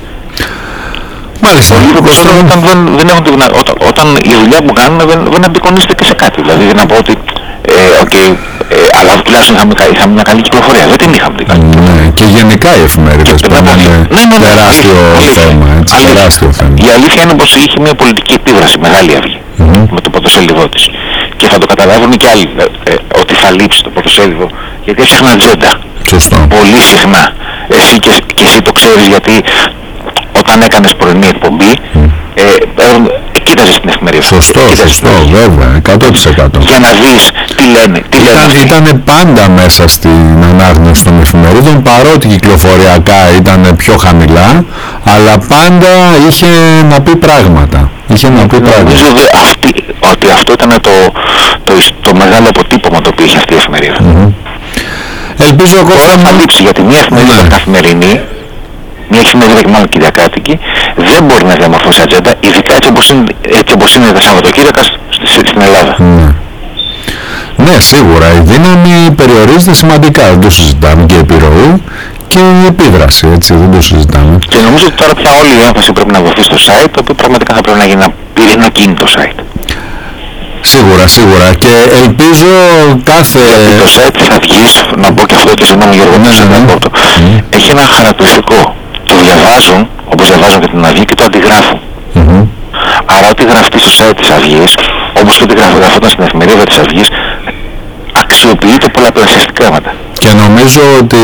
Μάλιστα. Πολλοί περισσότερο όταν δεν, δεν έχουν τη δυνατότητα, όταν, όταν η δουλειά που κάνουν δεν, δεν απεικονίζεται και σε κάτι. Δηλαδή δεν να πω ότι, ε, okay, ε, αλλά τουλάχιστον είχαμε, είχαμε μια καλή κυκλοφορία. Δεν την είχαμε την καλή κυκλοφορία. Ναι, και γενικά οι εφημερίδες που είναι ναι, ναι, τεράστιο ναι, θέμα, έτσι, αλήθεια. τεράστιο θέμα. Η αλήθεια είναι πως είχε μια πολιτική επίδραση, μεγάλη αυγή, mm-hmm. με το πρωτοσέλιδό της. Και θα το καταλάβουν και άλλοι, ε, ότι θα λείψει το πρωτοσέλιδο, γιατί έφτιαχνε ατζέντα. Σωστό. Πολύ συχνά. Εσύ και, και εσύ το ξέρεις, γιατί όταν έκανες πρωινή εκπομπή, mm. ε, ε, κοίταζες την εφημερίδα. Σωστό, σωστό, βέβαια, εκατό τοις εκατό. Για να δεις τι λένε. Τι ήταν, λένε ήταν πάντα μέσα στην ανάγνωση των εφημερίδων, παρότι κυκλοφοριακά ήταν πιο χαμηλά, αλλά πάντα είχε να πει πράγματα. Είχε να πει πράγματα. Νομίζω αυτή, ότι αυτό ήταν το, το, το μεγάλο αποτύπωμα το οποίο είχε αυτή η εφημερίδα. Mm-hmm. Ελπίζω εγώ θα, θα λείψει, γιατί μια εφημερίδα ναι. καθημερινή, μια εφημερίδα και μάλλον κυριακάτικη, δεν μπορεί να διαμορφώσει ατζέντα, ειδικά έτσι όπως είναι, έτσι όπως είναι τα Σαββατοκύριακα στην Ελλάδα. Ναι. Ναι, σίγουρα η δύναμη περιορίζεται σημαντικά, δεν το συζητάμε, και η επιρροή και η επίδραση, έτσι, δεν το συζητάμε. Και νομίζω ότι τώρα πια όλη η έμφαση πρέπει να δοθεί στο site, το οποίο πραγματικά θα πρέπει να γίνει ένα πυρηνοκίνητο site. Σίγουρα, σίγουρα, και ελπίζω κάθε... Γιατί το site της Αυγής, να πω και αυτό και συγγνώμη Γιώργο, ναι, ναι, ναι. Mm. έχει ένα χαρακτηριστικό. Το διαβάζουν, όπως διαβάζουν και την Αυγή, και το αντιγράφουν. Mm-hmm. Άρα ό,τι γραφτεί στο site της Αυγής, όπως και ό,τι γραφόταν στην εφημερίδα της Αυγής, αξιοποιείται πολλαπλασιαστικά μετά. Και νομίζω ότι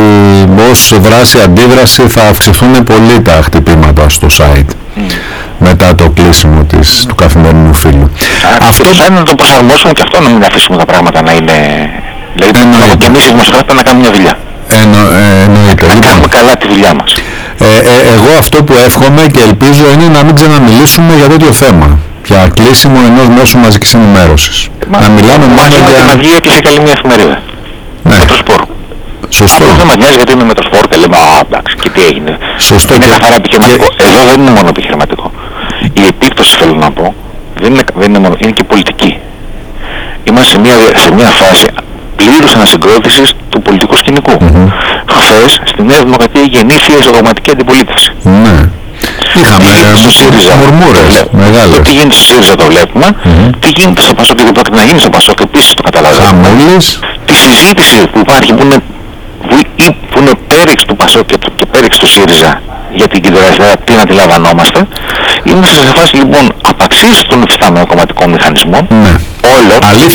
ως δράση αντίδραση θα αυξηθούν πολύ τα χτυπήματα στο site. Mm. Μετά το κλείσιμο της, του καθημερινού φύλου. Άρα, αυτό θα είναι να το προσαρμόσουμε και αυτό, να μην αφήσουμε τα πράγματα να είναι... Δηλαδή εννοείται. Και εμείς οι δημοσιογράφοι να κάνουμε μια δουλειά. Εννο, ε, εννοείται. Να κάνουμε καλά τη δουλειά μας. Ε, ε, εγώ αυτό που εύχομαι και ελπίζω είναι να μην ξαναμιλήσουμε για τέτοιο θέμα. Για κλείσιμο ενός μέσου μαζικής ενημέρωσης. Μα, να μιλάμε μόνο για... Μα την Αυγή έκλεισε καλή μια εφημερίδα. Ναι. Μετροσπόρ. Σωστό. Αυτό δεν μας νοιάζει γιατί είναι Μετροσπόρ και λέμε α, εντάξει, και τι έγινε. Σωστό. Είναι και... καθαρά επιχειρηματικό. Και... Εδώ δεν είναι μόνο επιχειρηματικό. Η επίπτωση, θέλω να πω, δεν είναι, δεν είναι μόνο, είναι και πολιτική. Είμαστε σε μια, σε μια φάση πλήρους ανασυγκρότησης του πολιτικού σκηνικού. Mm-hmm. Χθες στη Νέα Δημοκρατία γεννήθηκε η ζωγραφική αντιπολίτευση. Ναι. Είχαμε μουρμούρες μεγάλες. Το τι γίνεται στο ΣΥΡΙΖΑ το βλέπουμε, mm-hmm. τι γίνεται στο ΠΑΣΟΚ και δεν πρόκειται να γίνει στο ΠΑΣΟΚ επίσης το καταλαβαίνουμε. Χαμούλης. Τη συζήτηση που υπάρχει, που είναι, που, που είναι πέριξ του ΠΑΣΟΚ και, και πέριξ του ΣΥΡΙΖΑ για την κεντροαριστερά, τι να αντιλαμβανόμαστε. Είμαστε σε φάση λοιπόν απαξίωσης των υφιστάμενων κομματικών μηχανισμών, ναι. όλων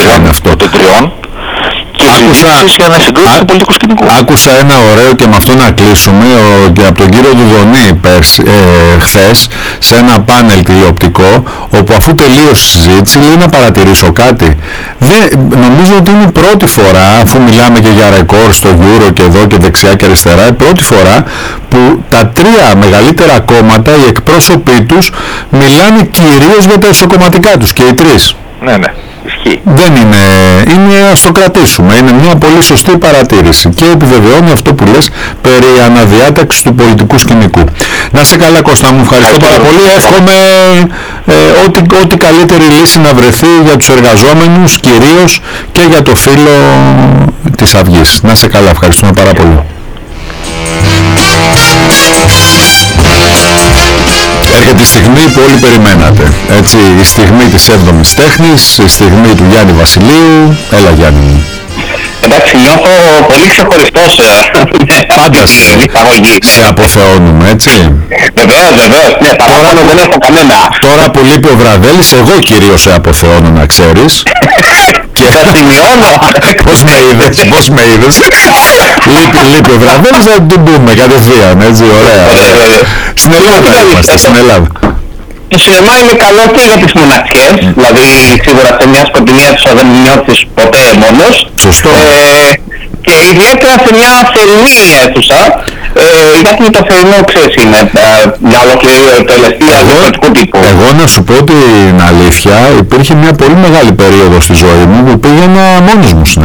των τριών, και συζήτησης για να συγκρότηση του πολιτικού σκηνικού. Άκουσα ένα ωραίο και με αυτό να κλείσουμε ο, και από τον κύριο Δουδονή πέρσι, ε, χθες σε ένα πάνελ τηλεοπτικό, όπου αφού τελείωσε η συζήτηση λέει να παρατηρήσω κάτι. Δεν, νομίζω ότι είναι η πρώτη φορά, αφού μιλάμε και για ρεκόρ στο Euro και εδώ και δεξιά και αριστερά, η πρώτη φορά που τα τρία μεγαλύτερα κόμματα, οι εκπρόσωποι τους μιλάνε κυρίως για τα εσωκομματικά τους, και οι τρεις. Ναι, ναι. Ισχύει. Δεν είναι, είναι, ας το κρατήσουμε, είναι μια πολύ σωστή παρατήρηση και επιβεβαιώνει αυτό που λες περί αναδιάταξης του πολιτικού σκηνικού. Να σε καλά Κώστα μου, ευχαριστώ πάρα πολύ, εύχομαι ε, ό,τι, ό,τι καλύτερη λύση να βρεθεί για τους εργαζόμενους κυρίως και για το φύλλο της Αυγής. Να σε καλά, ευχαριστούμε πάρα πολύ. Έρχεται η στιγμή που όλοι περιμένατε, έτσι, η στιγμή της έβδομης τέχνης, η στιγμή του Γιάννη Βασιλείου. Έλα Γιάννη μου. Εντάξει, νιώθω πολύ ξεχωριστός πάντα σε, σε αποθεώνουμε, έτσι. Βεβαίως, βεβαίως, ναι, παραπάνω δεν έχω κανένα. Τώρα που λείπει ο Βραδέλης, εγώ κυρίως σε αποθεώνω, να ξέρεις. Και θα σημειώνω. Πώς με είδες, πώς με είδες. Λείπει, λείπει ο Βραδέλης, θα την πούμε κατευθείαν, έτσι, ωραία. Στην Ελλάδα είμαστε, στην Ελλάδα. Το σινεμά είναι καλό και για τις μοναξιές, mm. δηλαδή σίγουρα σε μια σκοτεινή αίθουσα δεν νιώθεις ποτέ μόνος. Σωστό. Ε, και ιδιαίτερα σε μια θερινή αίθουσα, ε, γιατί το θερινό ξέρεις είναι μια ολόκληρη τελεστία διαφορετικού τύπου. Εγώ να σου πω την αλήθεια, υπήρχε μια πολύ μεγάλη περίοδο στη ζωή μου που πήγαινα μόνος μου σινεμά.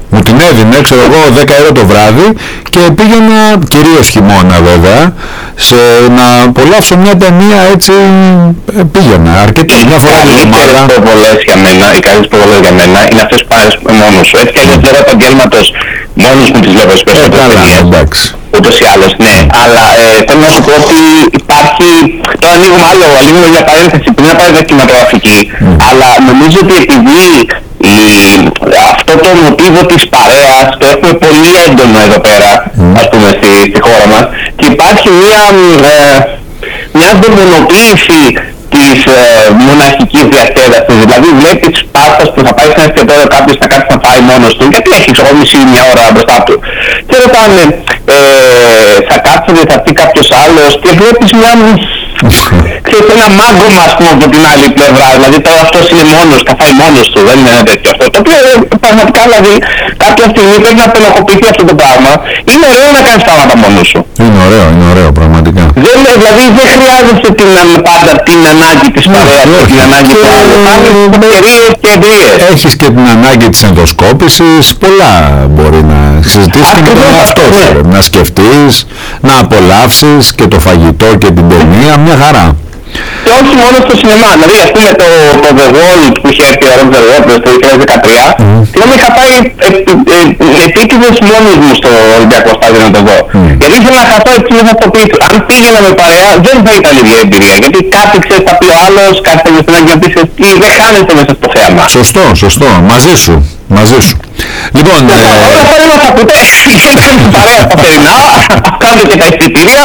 Μου την έδινε, ξέρω εγώ, δέκα ευρώ το βράδυ και πήγαινα, κυρίως χειμώνα βέβαια, σε να απολαύσω μια ταινία, έτσι πήγαινα αρκετές, μια φορά την εβδομάδα. Οι καλύτερες προβολές για μένα, οι καλύτερες προβολές για μένα είναι αυτές που πάρεις μόνος σου. Έτσι κι αλλιώς λόγω επαγγέλματος μόνος μου τις βλέπω στις περισσότερες ταινίες. Εντάξει. Ούτως ή άλλως, ναι. Αλλά ε, θέλω να σου πω ότι υπάρχει, τώρα ανοίγουμε άλλο, ανοίγουμε για παρένθεση που δεν είναι κινηματογραφική, mm. αλλά νομίζω ότι επειδή η, αυτό το μοτίβο της παρέας το έχουμε πολύ έντονο εδώ πέρα, mm. ας πούμε, στη, στη χώρα μας, και υπάρχει μια, ε, μια δαιμονοποίηση της ε, μοναχικής διασκέδασης. Δηλαδή βλέπεις πάστας που θα πάει σε ένα εστιατόριο κάποιος να κάτσει να φάει μόνος του, γιατί έχεις εγώ μισή μια ώρα μπροστά του. Και ρωτάνε, ε, θα κάτσετε, θα πει κάποιος άλλος, και βλέπεις μια, ξέρεις, ένα μάγκωμα, ας πούμε, από την άλλη πλευρά. Δηλαδή τώρα αυτός είναι μόνος, θα φάει μόνος του, δεν είναι ένα τέτοιο αυτό. Το οποίο πραγματικά, δηλαδή, κάποια στιγμή πρέπει να απενοχοποιηθεί αυτό το πράγμα. Είναι ωραίο να κάνεις πράγματα μόνος σου. Είναι ωραίο, είναι ωραίο, πραγματικά. Δεν, δηλαδή δεν χρειάζεσαι την, πάντα την ανάγκη της παρέας, την ανάγκη του άλλου. Κάνεις ευκαιρίες και εμπειρίες. Έχεις και την ανάγκη της ενδοσκόπησης, πολλά μπορεί να συζητήσεις και με τον εαυτό σου. Να σκεφτείς, να απολαύσεις και το φαγητό και την ταινία, μια χαρά. Και όχι μόνο στο σινεμά, δηλαδή ας πούμε το, το The Wall που είχε έρθει ο Roger Waters το δύο χιλιάδες δεκατρία, mm. και εγώ είχα πάει επίτηδες μόνος μου στο Ολυμπιακό Στάδιο να το δω. Mm. Γιατί ήθελα να χαθώ έτσι μέσα στο πίσω. Αν πήγαινα με παρέα δεν θα ήταν η ίδια εμπειρία, γιατί κάτι ξέρεις θα πει ο άλλος, κάτι θα μεσυνάγει να πεις εσύ, δεν χάνεσαι μέσα στο θέαμα. Σωστό, σωστό, μαζί σου, μαζί σου. Λοιπόν, ε... όλα αυτά δεν μας ακούτε, πηγαίνετε με την παρέα στα θερινά, κάντε και τα εισιτήρια.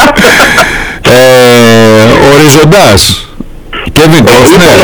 Οριζοντάς, Kevin Costner.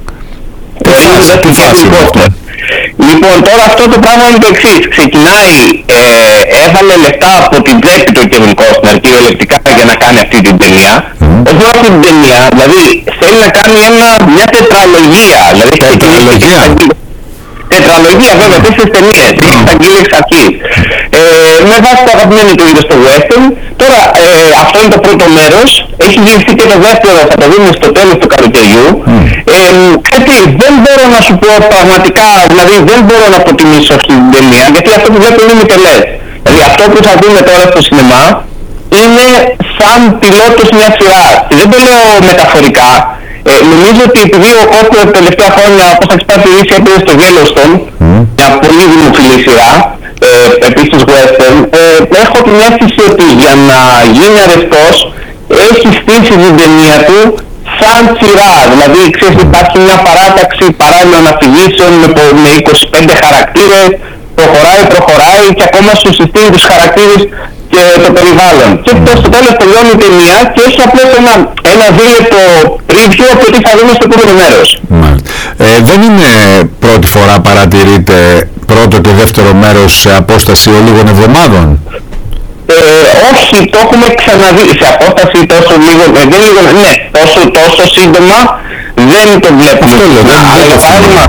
Τι φάση είναι αυτό? Λοιπόν, τώρα αυτό το πράγμα είναι το εξής. Ξεκινάει, ε, έβαλε λεφτά από την τσέπη του Kevin Costner κυριολεκτικά για να κάνει αυτή την ταινία. Mm. Όχι μόνο αυτή την ταινία, δηλαδή θέλει να κάνει ένα, μια τετραλογία. Δηλαδή τετραλογία. Τετραλογία βέβαια, τέσσερις ταινίες, έχει εξαγγείλει εξ αρχής. Ε, με βάση το αγαπημένο του είδος στο western. Τώρα, ε, αυτό είναι το πρώτο μέρος, έχει γυριστεί και το δεύτερο, θα το δούμε στο τέλος του καλοκαιριού. Mm. Ε, γιατί δεν μπορώ να σου πω πραγματικά, δηλαδή δεν μπορώ να αποτιμήσω αυτή την ταινία, γιατί αυτό που βλέπω είναι μητελές. Δηλαδή αυτό που θα δούμε τώρα στο σινεμά είναι σαν πιλότος μιας σειράς. Και δεν το λέω μεταφορικά. Ε, νομίζω ότι επειδή ο Κόστner τα τελευταία χρόνια, όπως θα ξεπάει τη ρίση, έπαιζε στο Yellowstone, mm. μια πολύ δημοφιλή σειρά, ε, επίσης western, ε, έχω την αίσθηση ότι για να γίνει αρεστός έχει στήσει την ταινία του σαν σειρά. Δηλαδή, ξέρεις, υπάρχει μια παράταξη παράλληλων αφηγήσεων με, με είκοσι πέντε χαρακτήρες, προχωράει, προχωράει και ακόμα σου συστήνει τους χαρακτήρες και το περιβάλλον. Και στο τέλος τελειώνει η ταινία και έχει απλώς ένα, ένα δίλεπτο preview από τι θα δούμε στο επόμενο μέρος. Ε, δεν είναι πρώτη φορά παρατηρείται πρώτο και δεύτερο μέρος σε απόσταση λίγων εβδομάδων? Ε, όχι, το έχουμε ξαναδεί σε απόσταση τόσο λίγο, ε, δεν λίγο, ναι, τόσο, τόσο σύντομα δεν το βλέπουμε. Αυτό λέω, δεν, δεν το παράδειγμα,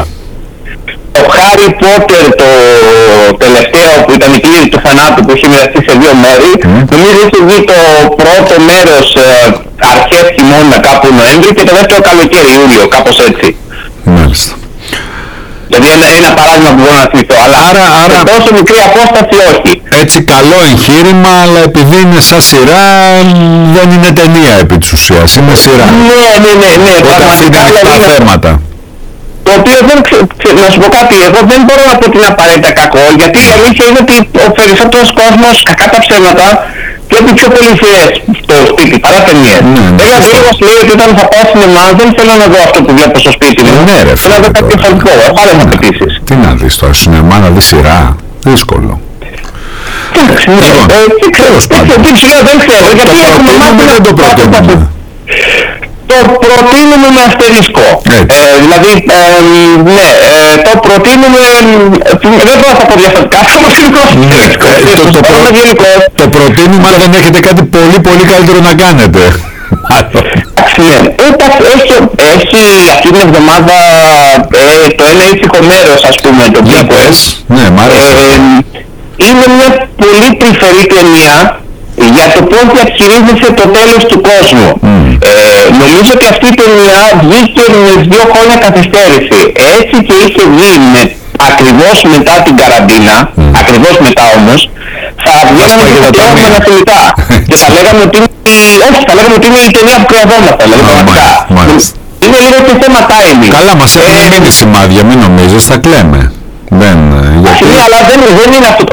το Harry Potter το τελευταίο που ήταν η κλήρη του θανάτου που είχε μοιραστεί σε δύο μέρη, mm. νομίζω είχε βγει το πρώτο μέρος ε, αρχές χειμώνα κάπου Νοέμβρη και το δεύτερο καλοκαίρι Ιούλιο, κάπως έτσι. Μάλιστα. Δηλαδή ένα, ένα παράδειγμα που μπορώ να θυμηθώ, αλλά άρα, άρα, σε τόσο μικρή απόσταση όχι. Έτσι καλό εγχείρημα, αλλά επειδή είναι σαν σειρά δεν είναι ταινία επί της ουσίας, είναι σειρά. Ναι, ναι, ναι, ναι, πραγματικά είναι θέματα. Το οποίο δεν ξέρω, να σου πω κάτι, εγώ δεν μπορώ να πω ότι είναι απαραίτητα κακό, γιατί η αλήθεια είναι ότι ο περισσότερος κόσμος, κακά τα ψέματα, βλέπει πιο πολύ σειρές στο σπίτι, παρά ταινίες. Βέβαια λίγος λέει ότι όταν θα πάω σινεμά δεν θέλω να δω αυτό που βλέπω στο σπίτι μου. Ναι ρε θέλω να δω κάτι διαφορετικό, έχω άλλες απαιτήσεις. Τι να δεις τώρα, σινεμά να δεις σειρά, δύσκολο. Εντάξει, ναι, δεν ξέρω, τι ξέρω, δεν ξέρω, γιατί έχουμε μάθει να το προτείνουμε. Το προτείνουμε με αστερίσκο. Ε, δηλαδή, ε, ναι, ε, το προτείνουμε, δεν μπορώ να θα πω διαφορετικά, το προτείνουμε αστερίσκο. Το προτείνουμε αν δεν έχετε κάτι πολύ πολύ καλύτερο να κάνετε. Εντάξει, ναι. Έχει, έχει αυτή την εβδομάδα ε, το ένα ήσυχο μέρος, ας πούμε, το Για πες, ναι, μ' άρεσε. Ε, είναι μια πολύ τρυφερή ταινία για το πώς διαχειρίζεσαι το τέλος του κόσμου. Mm. Ε, νομίζω ότι αυτή η ταινία βγήκε με δύο χρόνια καθυστέρηση. Έτσι και είχε βγει με ακριβώς μετά την καραντίνα, mm. ακριβώς μετά όμως, θα βγαίναμε και θα πιάσουμε αναθυμητά. Και θα λέγαμε ότι είναι, όχι, θα λέγαμε ότι είναι η ταινία που χρειαζόμαστε, δηλαδή πραγματικά. Είναι λίγο και θέμα timing. Καλά, μας έχουν ε, μείνει σημάδια, μην νομίζεις, θα κλαίμε. Δεν, γιατί... Ναι, αλλά δεν, δεν είναι αυτό το...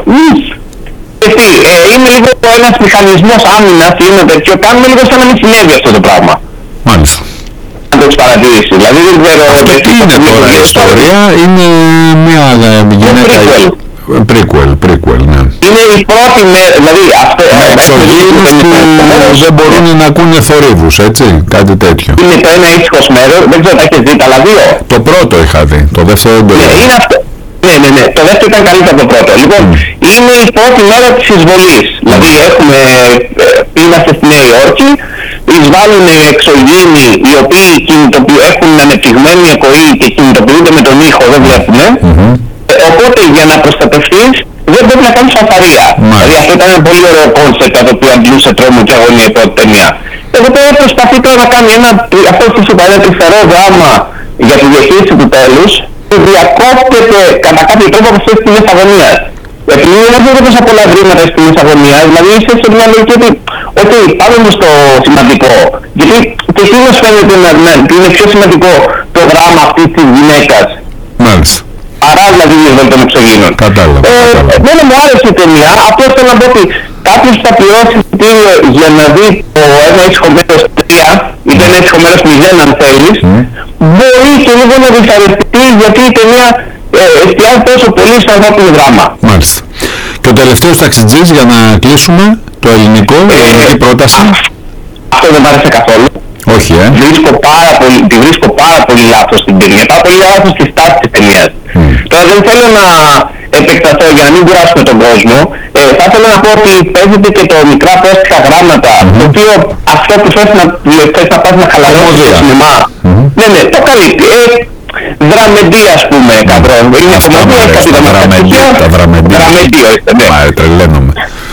Γιατί, ε, είναι λίγο ένας μηχανισμός άμυνας ή ένα τέτοιο, κάνουμε λίγο σαν να μην συνέβη αυτό το πράγμα. Μάλιστα. Αν το έχεις παρατηρήσει, δηλαδή δεν ξέρω... Αυτό τι είναι τώρα η ιστορία, είναι μια γυναίκα... Prequel, prequel, ναι. Είναι η πρώτη μέρα, δηλαδή αυτό... Με εξωγήινους που δεν μπορούν να ακούνε θορύβους, έτσι, κάτι τέτοιο. Είναι το ένα ήσυχος μέρος, δεν ξέρω αν έχεις δει τα άλλα δύο. Το πρώτο είχα δει, το δεύτερο δεν το είδα. Ναι, είναι αυτό. Ναι, ναι, ναι, το δεύτερο ήταν καλύτερο από το πρώτο. Λοιπόν, mm. είναι η πρώτη μέρα της εισβολής. Mm. Δηλαδή έχουμε, είμαστε στη Νέα Υόρκη, εισβάλλουν εξωγήινοι οι οποίοι έχουν ανεπτυγμένη ακοή και κινητοποιούνται με τον ήχο, δεν βλέπουμε. Mm-hmm. Οπότε για να προστατευτείς δεν πρέπει να κάνεις φανφαρία. Δηλαδή αυτό ήταν ένα πολύ ωραίο κόνσεπτ το οποίο αντλούσε τρόμο και αγωνία η πρώτη ταινία. Εδώ πέρα προσπαθεί τώρα να κάνει ένα, αυτό που σου είπα, ένα τρυφερό δράμα για τη διαχείριση του τέλους και διακόπτεται κατά κάποιο τρόπο από αυτές τις τιμές αγωνίας. Επειδή δεν είναι τόσα πολλά βρήματα στις τιμές αγωνίας, δηλαδή είσαι σε μια λογική ότι ok, πάμε στο σημαντικό. Γιατί και εσύ μας φαίνεται να είναι πιο σημαντικό το δράμα αυτής της γυναίκας. Μάλιστα. Άρα δηλαδή η εισβολή των εξωγήινων. Κατάλαβα. Εμένα μου άρεσε η ταινία, απλώς θέλω να πω ότι κάποιος θα πληρώσει εισιτήριο για να δει το ένα ήσυχο μέρος τρία ή το ένα ήσυχο μέρος μηδέν αν θέλεις, mm. μπορεί και λίγο να δυσαρεστεί γιατί η ταινία ε, εστιάζει τόσο πολύ στο ανθρώπινο δράμα. Μάλιστα. Και ο τελευταίος ταξιτζής για να κλείσουμε, το ελληνικό, η ελληνική ε, πρόταση. Αυτό δεν μ' άρεσε καθόλου. Όχι, ε. Βρίσκω πάρα πολύ, τη βρίσκω πάρα πολύ λάθος στην ταινία, πάρα πολύ λάθος στη στάση της ταινίας. Mm. Τώρα δεν θέλω να επεκταθώ για να μην κουράσουμε τον κόσμο. Ε, θα ήθελα να πω ότι παίζεται και το μικρά πρόσθετα γράμματα, mm-hmm. το οποίο αυτό που θες να, θες να πας να χαλαρώσεις στο σινεμά. Mm-hmm. Ναι, ναι, το καλύπτει. Ε, δραμεντία ας πούμε, καπρό. Είναι κομμάτια, έχει κάτι δραματιστικά. Τα δραμεντία. Δραμεντία, ναι. Μα, τρελαίνομαι.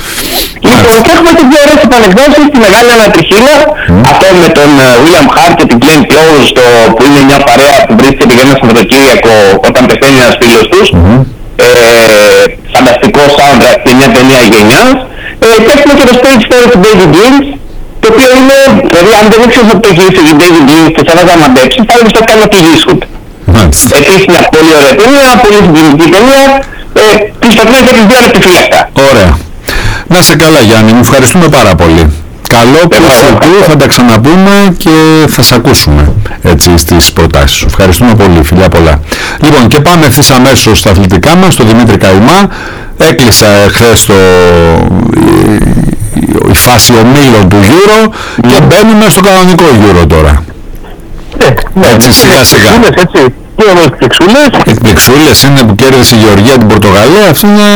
Λοιπόν, και έχουμε τις δύο ωραίες επανεκδόσεις στη Μεγάλη Ανατριχίλα, mm. αυτό με τον William Hart και την Glenn Close, το, που είναι μια παρέα που βρίσκεται για ένα Σαββατοκύριακο όταν πεθαίνει ένας φίλος τους, mm-hmm. ε, φανταστικό soundtrack και μια ταινία γενιάς, ε, και έχουμε και το stage story του David Lynch, το οποίο είναι, δηλαδή αν δεν ήξερες ότι το γύρισε η David Lynch και σαν να τα μαντέψεις, θα έλεγες το κάνει ο Clint Eastwood. Επίσης μια πολύ ωραία ταινία, πολύ συγκινητική ταινία, ε, της πατρίνας και τις δύο ανεπτυφύλακτα. Ωραία. Να σε καλά Γιάννη, μου ευχαριστούμε πάρα πολύ. Καλό προσωπικό, θα τα ξαναπούμε και θα σε ακούσουμε έτσι στις προτάσεις σου. Ευχαριστούμε πολύ, φιλιά πολλά. Λοιπόν, και πάμε ευθύς αμέσως στα αθλητικά μας, στο Δημήτρη Καημά. Έκλεισα χθες το... η φάση ομίλων του Euro mm. και μπαίνουμε στο κανονικό Euro τώρα. Ναι, έτσι ναι, σιγά σιγά. Έτσι. Και όμως εκπληξούλες. Εκπληξούλες είναι που κέρδισε η Γεωργία την Πορτογαλία, αυτό είναι...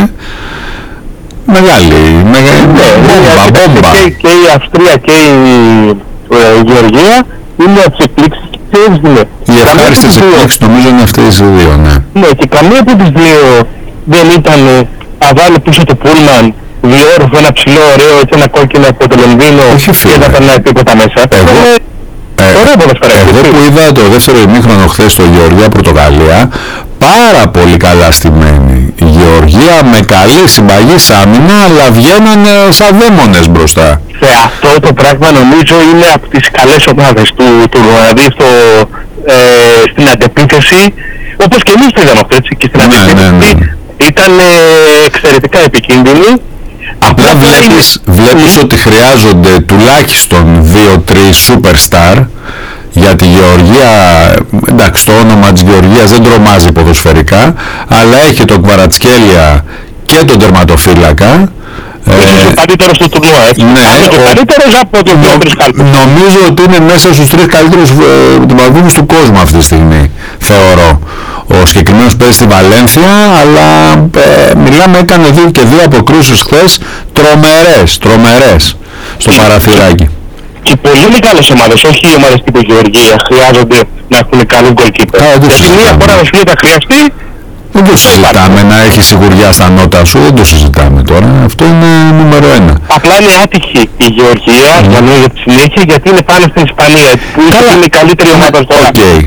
Μεγάλη, μεγάλη, ναι, μπόμπα, μπόμπα. Και, και η Αυστρία και η ε, Γεωργία είναι από τις εκπλήξεις και ξέρεις είναι. Οι ευχάριστες εκπλήξεις νομίζω είναι αυτές οι δύο, ναι. Ναι, και καμία από τις δύο δεν ήταν να βάλει πίσω το πούλμαν διόρροφο, ένα ψηλό ωραίο, έτσι ένα κόκκινο από το Λονδίνο και να περνάει τίποτα μέσα. Εγώ, ε, εγώ που είδα το δεύτερο ημίχρονο χθες στο Γεωργία Πορτογαλία, πάρα πολύ καλά στημένη. Η Γεωργία με καλή συμπαγή άμυνα, αλλά βγαίνανε σαν δαίμονες μπροστά. Σε αυτό το πράγμα νομίζω είναι από τις καλές ομάδες του, του δηλαδή στο, ε, στην αντεπίθεση, όπως και εμείς το είδαμε αυτό έτσι, και στην ναι, αντεπίθεση ναι, ναι. ήταν ε, εξαιρετικά επικίνδυνη. Απλά βλέπεις, βλέπεις mm. ότι χρειάζονται τουλάχιστον δύο τρεις superstar. Για τη Γεωργία, εντάξει το όνομα της Γεωργίας δεν τρομάζει ποδοσφαιρικά, αλλά έχει τον Κβαρατσκέλια και τον τερματοφύλακα. Είναι ο καλύτερος στο τουρνουά, έτσι. Ναι, ο καλύτερος από τους δύο τρεις καλύτερους. Νομίζω ότι είναι μέσα στους τρεις καλύτερους τερματοφύλακες του κόσμου αυτή τη στιγμή, θεωρώ. Ο συγκεκριμένος παίζει στη Βαλένθια, αλλά ε, μιλάμε, έκανε δύο και δύο αποκρούσεις χθες, τρομερές, τρομερές στο παραθυράκι. Και πολύ μεγάλες ομάδες, όχι οι ομάδες τύπου Γεωργία, χρειάζονται να έχουν καλούς goalkeeper. Και μία φορά να σου θα χρειαστεί, δεν το συζητάμε, να έχει σιγουριά στα νότα σου, δεν το συζητάμε τώρα, αυτό είναι νούμερο ένα. Απλά είναι άτυχη η Γεωργία, mm. για τη συνέχεια, γιατί είναι πάνω στην Ισπανία, που είναι η καλύτερη ομάδα στο okay. τουρνουά.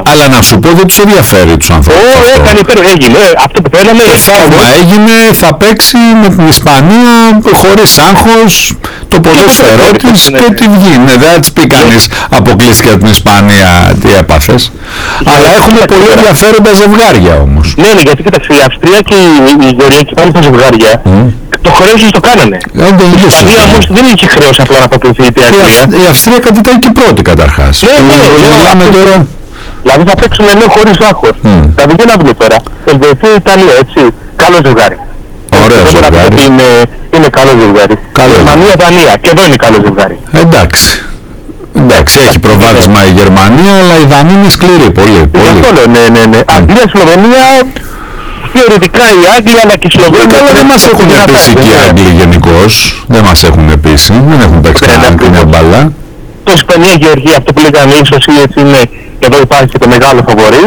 Αλλά να σου πω δεν τους ενδιαφέρει τους ανθρώπους. Ω, έκανε υπέροχο, έγινε. Αυτό που θέλαμε. Το θαύμα έγινε, θα παίξει με την Ισπανία χωρίς άγχος, το ποδόσφαιρό της και τη βγει. Ναι, δεν θα της πει κανείς αποκλείστηκε από την Ισπανία τι έπαθες. Αλλά έχουμε πολύ ενδιαφέροντα ζευγάρια όμως. Ναι, ναι, γιατί κοίταξε, η Αυστρία και η Γεωργία πάνε στα ζευγάρια. Το χρέος τους το κάνανε. Η Ισπανία όμως δεν είχε χρέος απλά να αποκριθεί η Αγγλία. Η Αυστρία κατητάει Κυπρώτη καταρχάς. Ναι, ναι, μιλάμε τώρα. Δηλαδή θα παίξουμε ενώ χωρίς άγχος. Θα βγει να δούμε τώρα. Ελβετία, Ιταλία, έτσι. Καλό ζευγάρι. Ωραίο ζευγάρι. Είναι, είναι καλό ζευγάρι. Γερμανία, Δανία. Και εδώ είναι καλό ζευγάρι. Εντάξει. Εντάξει, έχει προβάδισμα η Γερμανία, αλλά η Δανία είναι σκληρή πολύ. Γι' αυτό λέω, ναι, ναι, ναι. Αγγλία, Σλοβενία, θεωρητικά οι Άγγλοι, αλλά και οι Σλοβενοί. Καλά, δεν μας έχουν πείσει και οι Άγγλοι γενικώς. Δεν μας έχουν πείσει. Δεν έχουν παίξει καμία μπαλά. Το Ισπανία, Γεωργία, αυτό που λέγανε ίσως ή έτσι είναι, εδώ υπάρχει και το μεγάλο φαβορί.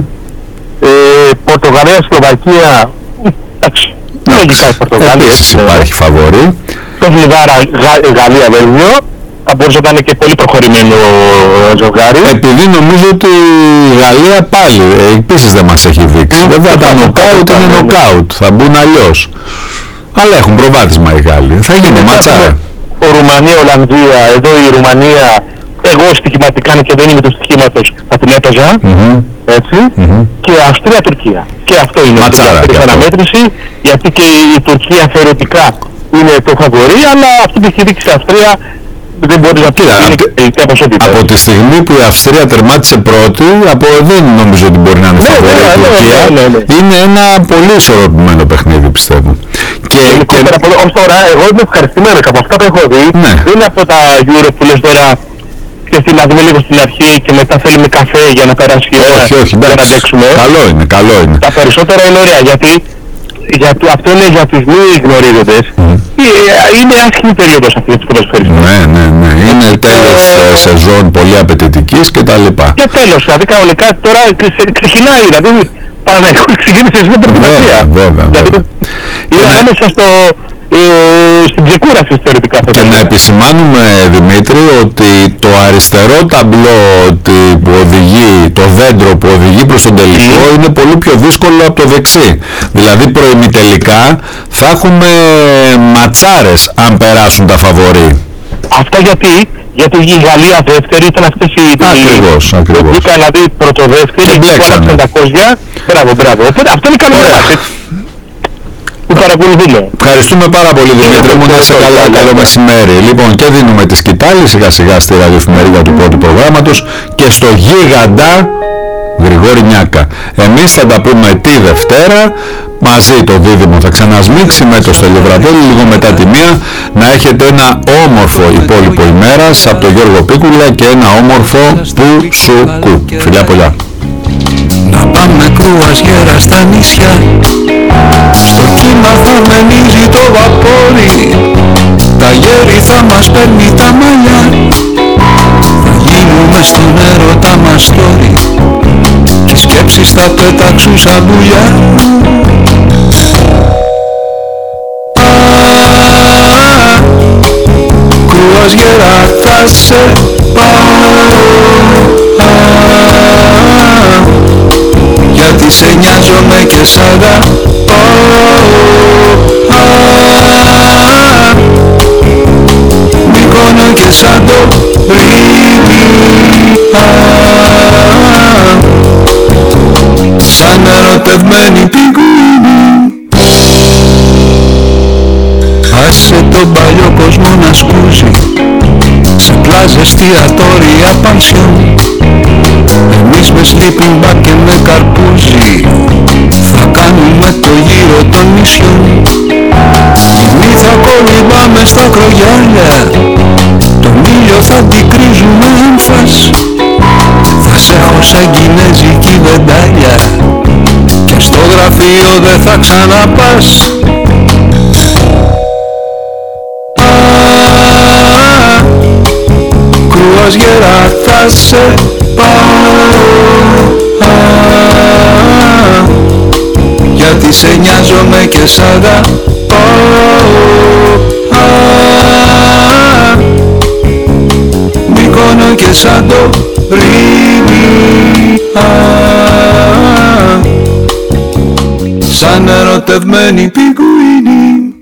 Ε, Πορτογαλία, Σλοβακία, εντάξει, λογικά η Πορτογαλία. Επίσης υπάρχει φαβορί. Το Βουλγάρα, Γαλλία, Βέλγιο. Θα μπορούσε να είναι και πολύ προχωρημένο ζευγάρι. Επειδή νομίζω ότι η Γαλλία πάλι επίσης δεν μας έχει δείξει. Mm. Βέβαια τα νοκάουτ είναι νοκάουτ, θα μπουν αλλιώς. Αλλά έχουν προβάδισμα οι Γάλλοι. Θα γίνει ματσάρα. Ο Ρουμανία, Ολλανδία, εδώ η Ρουμανία, εγώ στοιχηματικά και δεν είμαι του στοιχήματος, θα την έπαιζα. Mm-hmm. Έτσι. Mm-hmm. Και Αυστρία, Τουρκία. Και αυτό είναι ματσάρα, η αναμέτρηση, γιατί και η Τουρκία θεωρητικά είναι το φαβορί, αλλά αυτή τη έχει δείξει η Αυστρία. Δεν μπορείς να πεις από τη στιγμή που η Αυστρία τερμάτισε πρώτη, από δεν νομίζω ότι μπορεί να είναι φαβορή η Τουρκία. Είναι ένα πολύ ισορροπημένο παιχνίδι, πιστεύω. Και, και... Ως τώρα, εγώ είμαι ευχαριστημένος από αυτά που έχω δει. Ναι. Δεν είναι από τα Euro που λες τώρα και να δούμε λίγο στην αρχή και μετά θέλουμε καφέ για να περάσει η ώρα. Όχι, όχι, εντάξει. Να αντέξουμε. Καλό είναι, καλό είναι. Τα περισσότερα είναι ωραία, γιατί για το, αυτό είναι για τους μη γνωρίζοντες. Mm. Είναι άσχημη περίοδος αυτή της ποδοσφαίρης. Ναι, ναι, ναι. Είναι τέλος ε, σεζόν πολύ απαιτητικής και τα λοιπά. Και τέλος, δηλαδή κανονικά τώρα ξεκινάει, δηλαδή πάνε να ξεκινήσει σε προετοιμασία. Βέβαια, βέβαια. Είναι άμεσα στο... Ε, στην ξεκούραση θεωρητικά. Και να επισημάνουμε, Δημήτρη, ότι το αριστερό ταμπλό που οδηγεί, το δέντρο που οδηγεί προς τον τελικό mm. είναι πολύ πιο δύσκολο από το δεξί. Δηλαδή προημιτελικά θα έχουμε ματσάρες αν περάσουν τα φαβορί. Αυτά γιατί, γιατί η Γαλλία δεύτερη ήταν αυτές οι... Ακριβώς, ακριβώς. Βγήκα δηλαδή πρωτοδεύτερη και όλα πεντακόσια. Μπράβο, μπράβο. Αυτό είναι καλό μάτι. Που παρακολουθούμε. Ευχαριστούμε πάρα πολύ, Δημήτρη μου, να είσαι καλά, καλό μεσημέρι. Λοιπόν, και δίνουμε τη σκητάλη σιγά σιγά στη ραδιοεφημερίδα του πρώτου προγράμματος και στο γίγαντα Γρηγόρη Νιάκα. Εμείς θα τα πούμε τη Δευτέρα, μαζί το δίδυμο θα ξανασμίξει με το Στελιοβραδέλη λίγο μετά τη μία. Να έχετε ένα όμορφο υπόλοιπο ημέρας από τον Γιώργο Πίκουλα και ένα όμορφο που σου κου. Φιλιά πολλά. Να πάμε κρουαζιέρα στα νησιά, στο κύμα θα μενίζει το βαπόρι, τα γέρι θα μας παίρνει τα μαλλιά, θα γίνουμε στον έρωτα μας τόρι και οι σκέψεις θα πετάξουν σαν πουλιά. Κρουαζιέρα θα σε πάω, γιατί σε νοιάζομαι και σ' αγαπώ. Μυκόνο και σαν το ρίγι, σαν ερωτευμένη πιγκουίνι. Άσε τον παλιό κόσμο να σκούζει σε πλάζες, εστιατόρια, πανσιόν. Εμείς με sleeping bag και με καρπούζι θα κάνουμε το γύρο των νησιών. Εμείς θα κολυμπάμε στα κρογιάλια, τον ήλιο θα αντικρίζουμε έμφας. Θα σε έχω σαν κινέζικη βεντάλια και στο γραφείο δεν θα ξαναπάς. Κρουαζιέρα θα σε πάω, γιατί σε νοιάζομαι και σ' αγαπώ. Μυκόνο και σαν το ρίγι. σαν ερωτευμένοι πιγκουίνοι.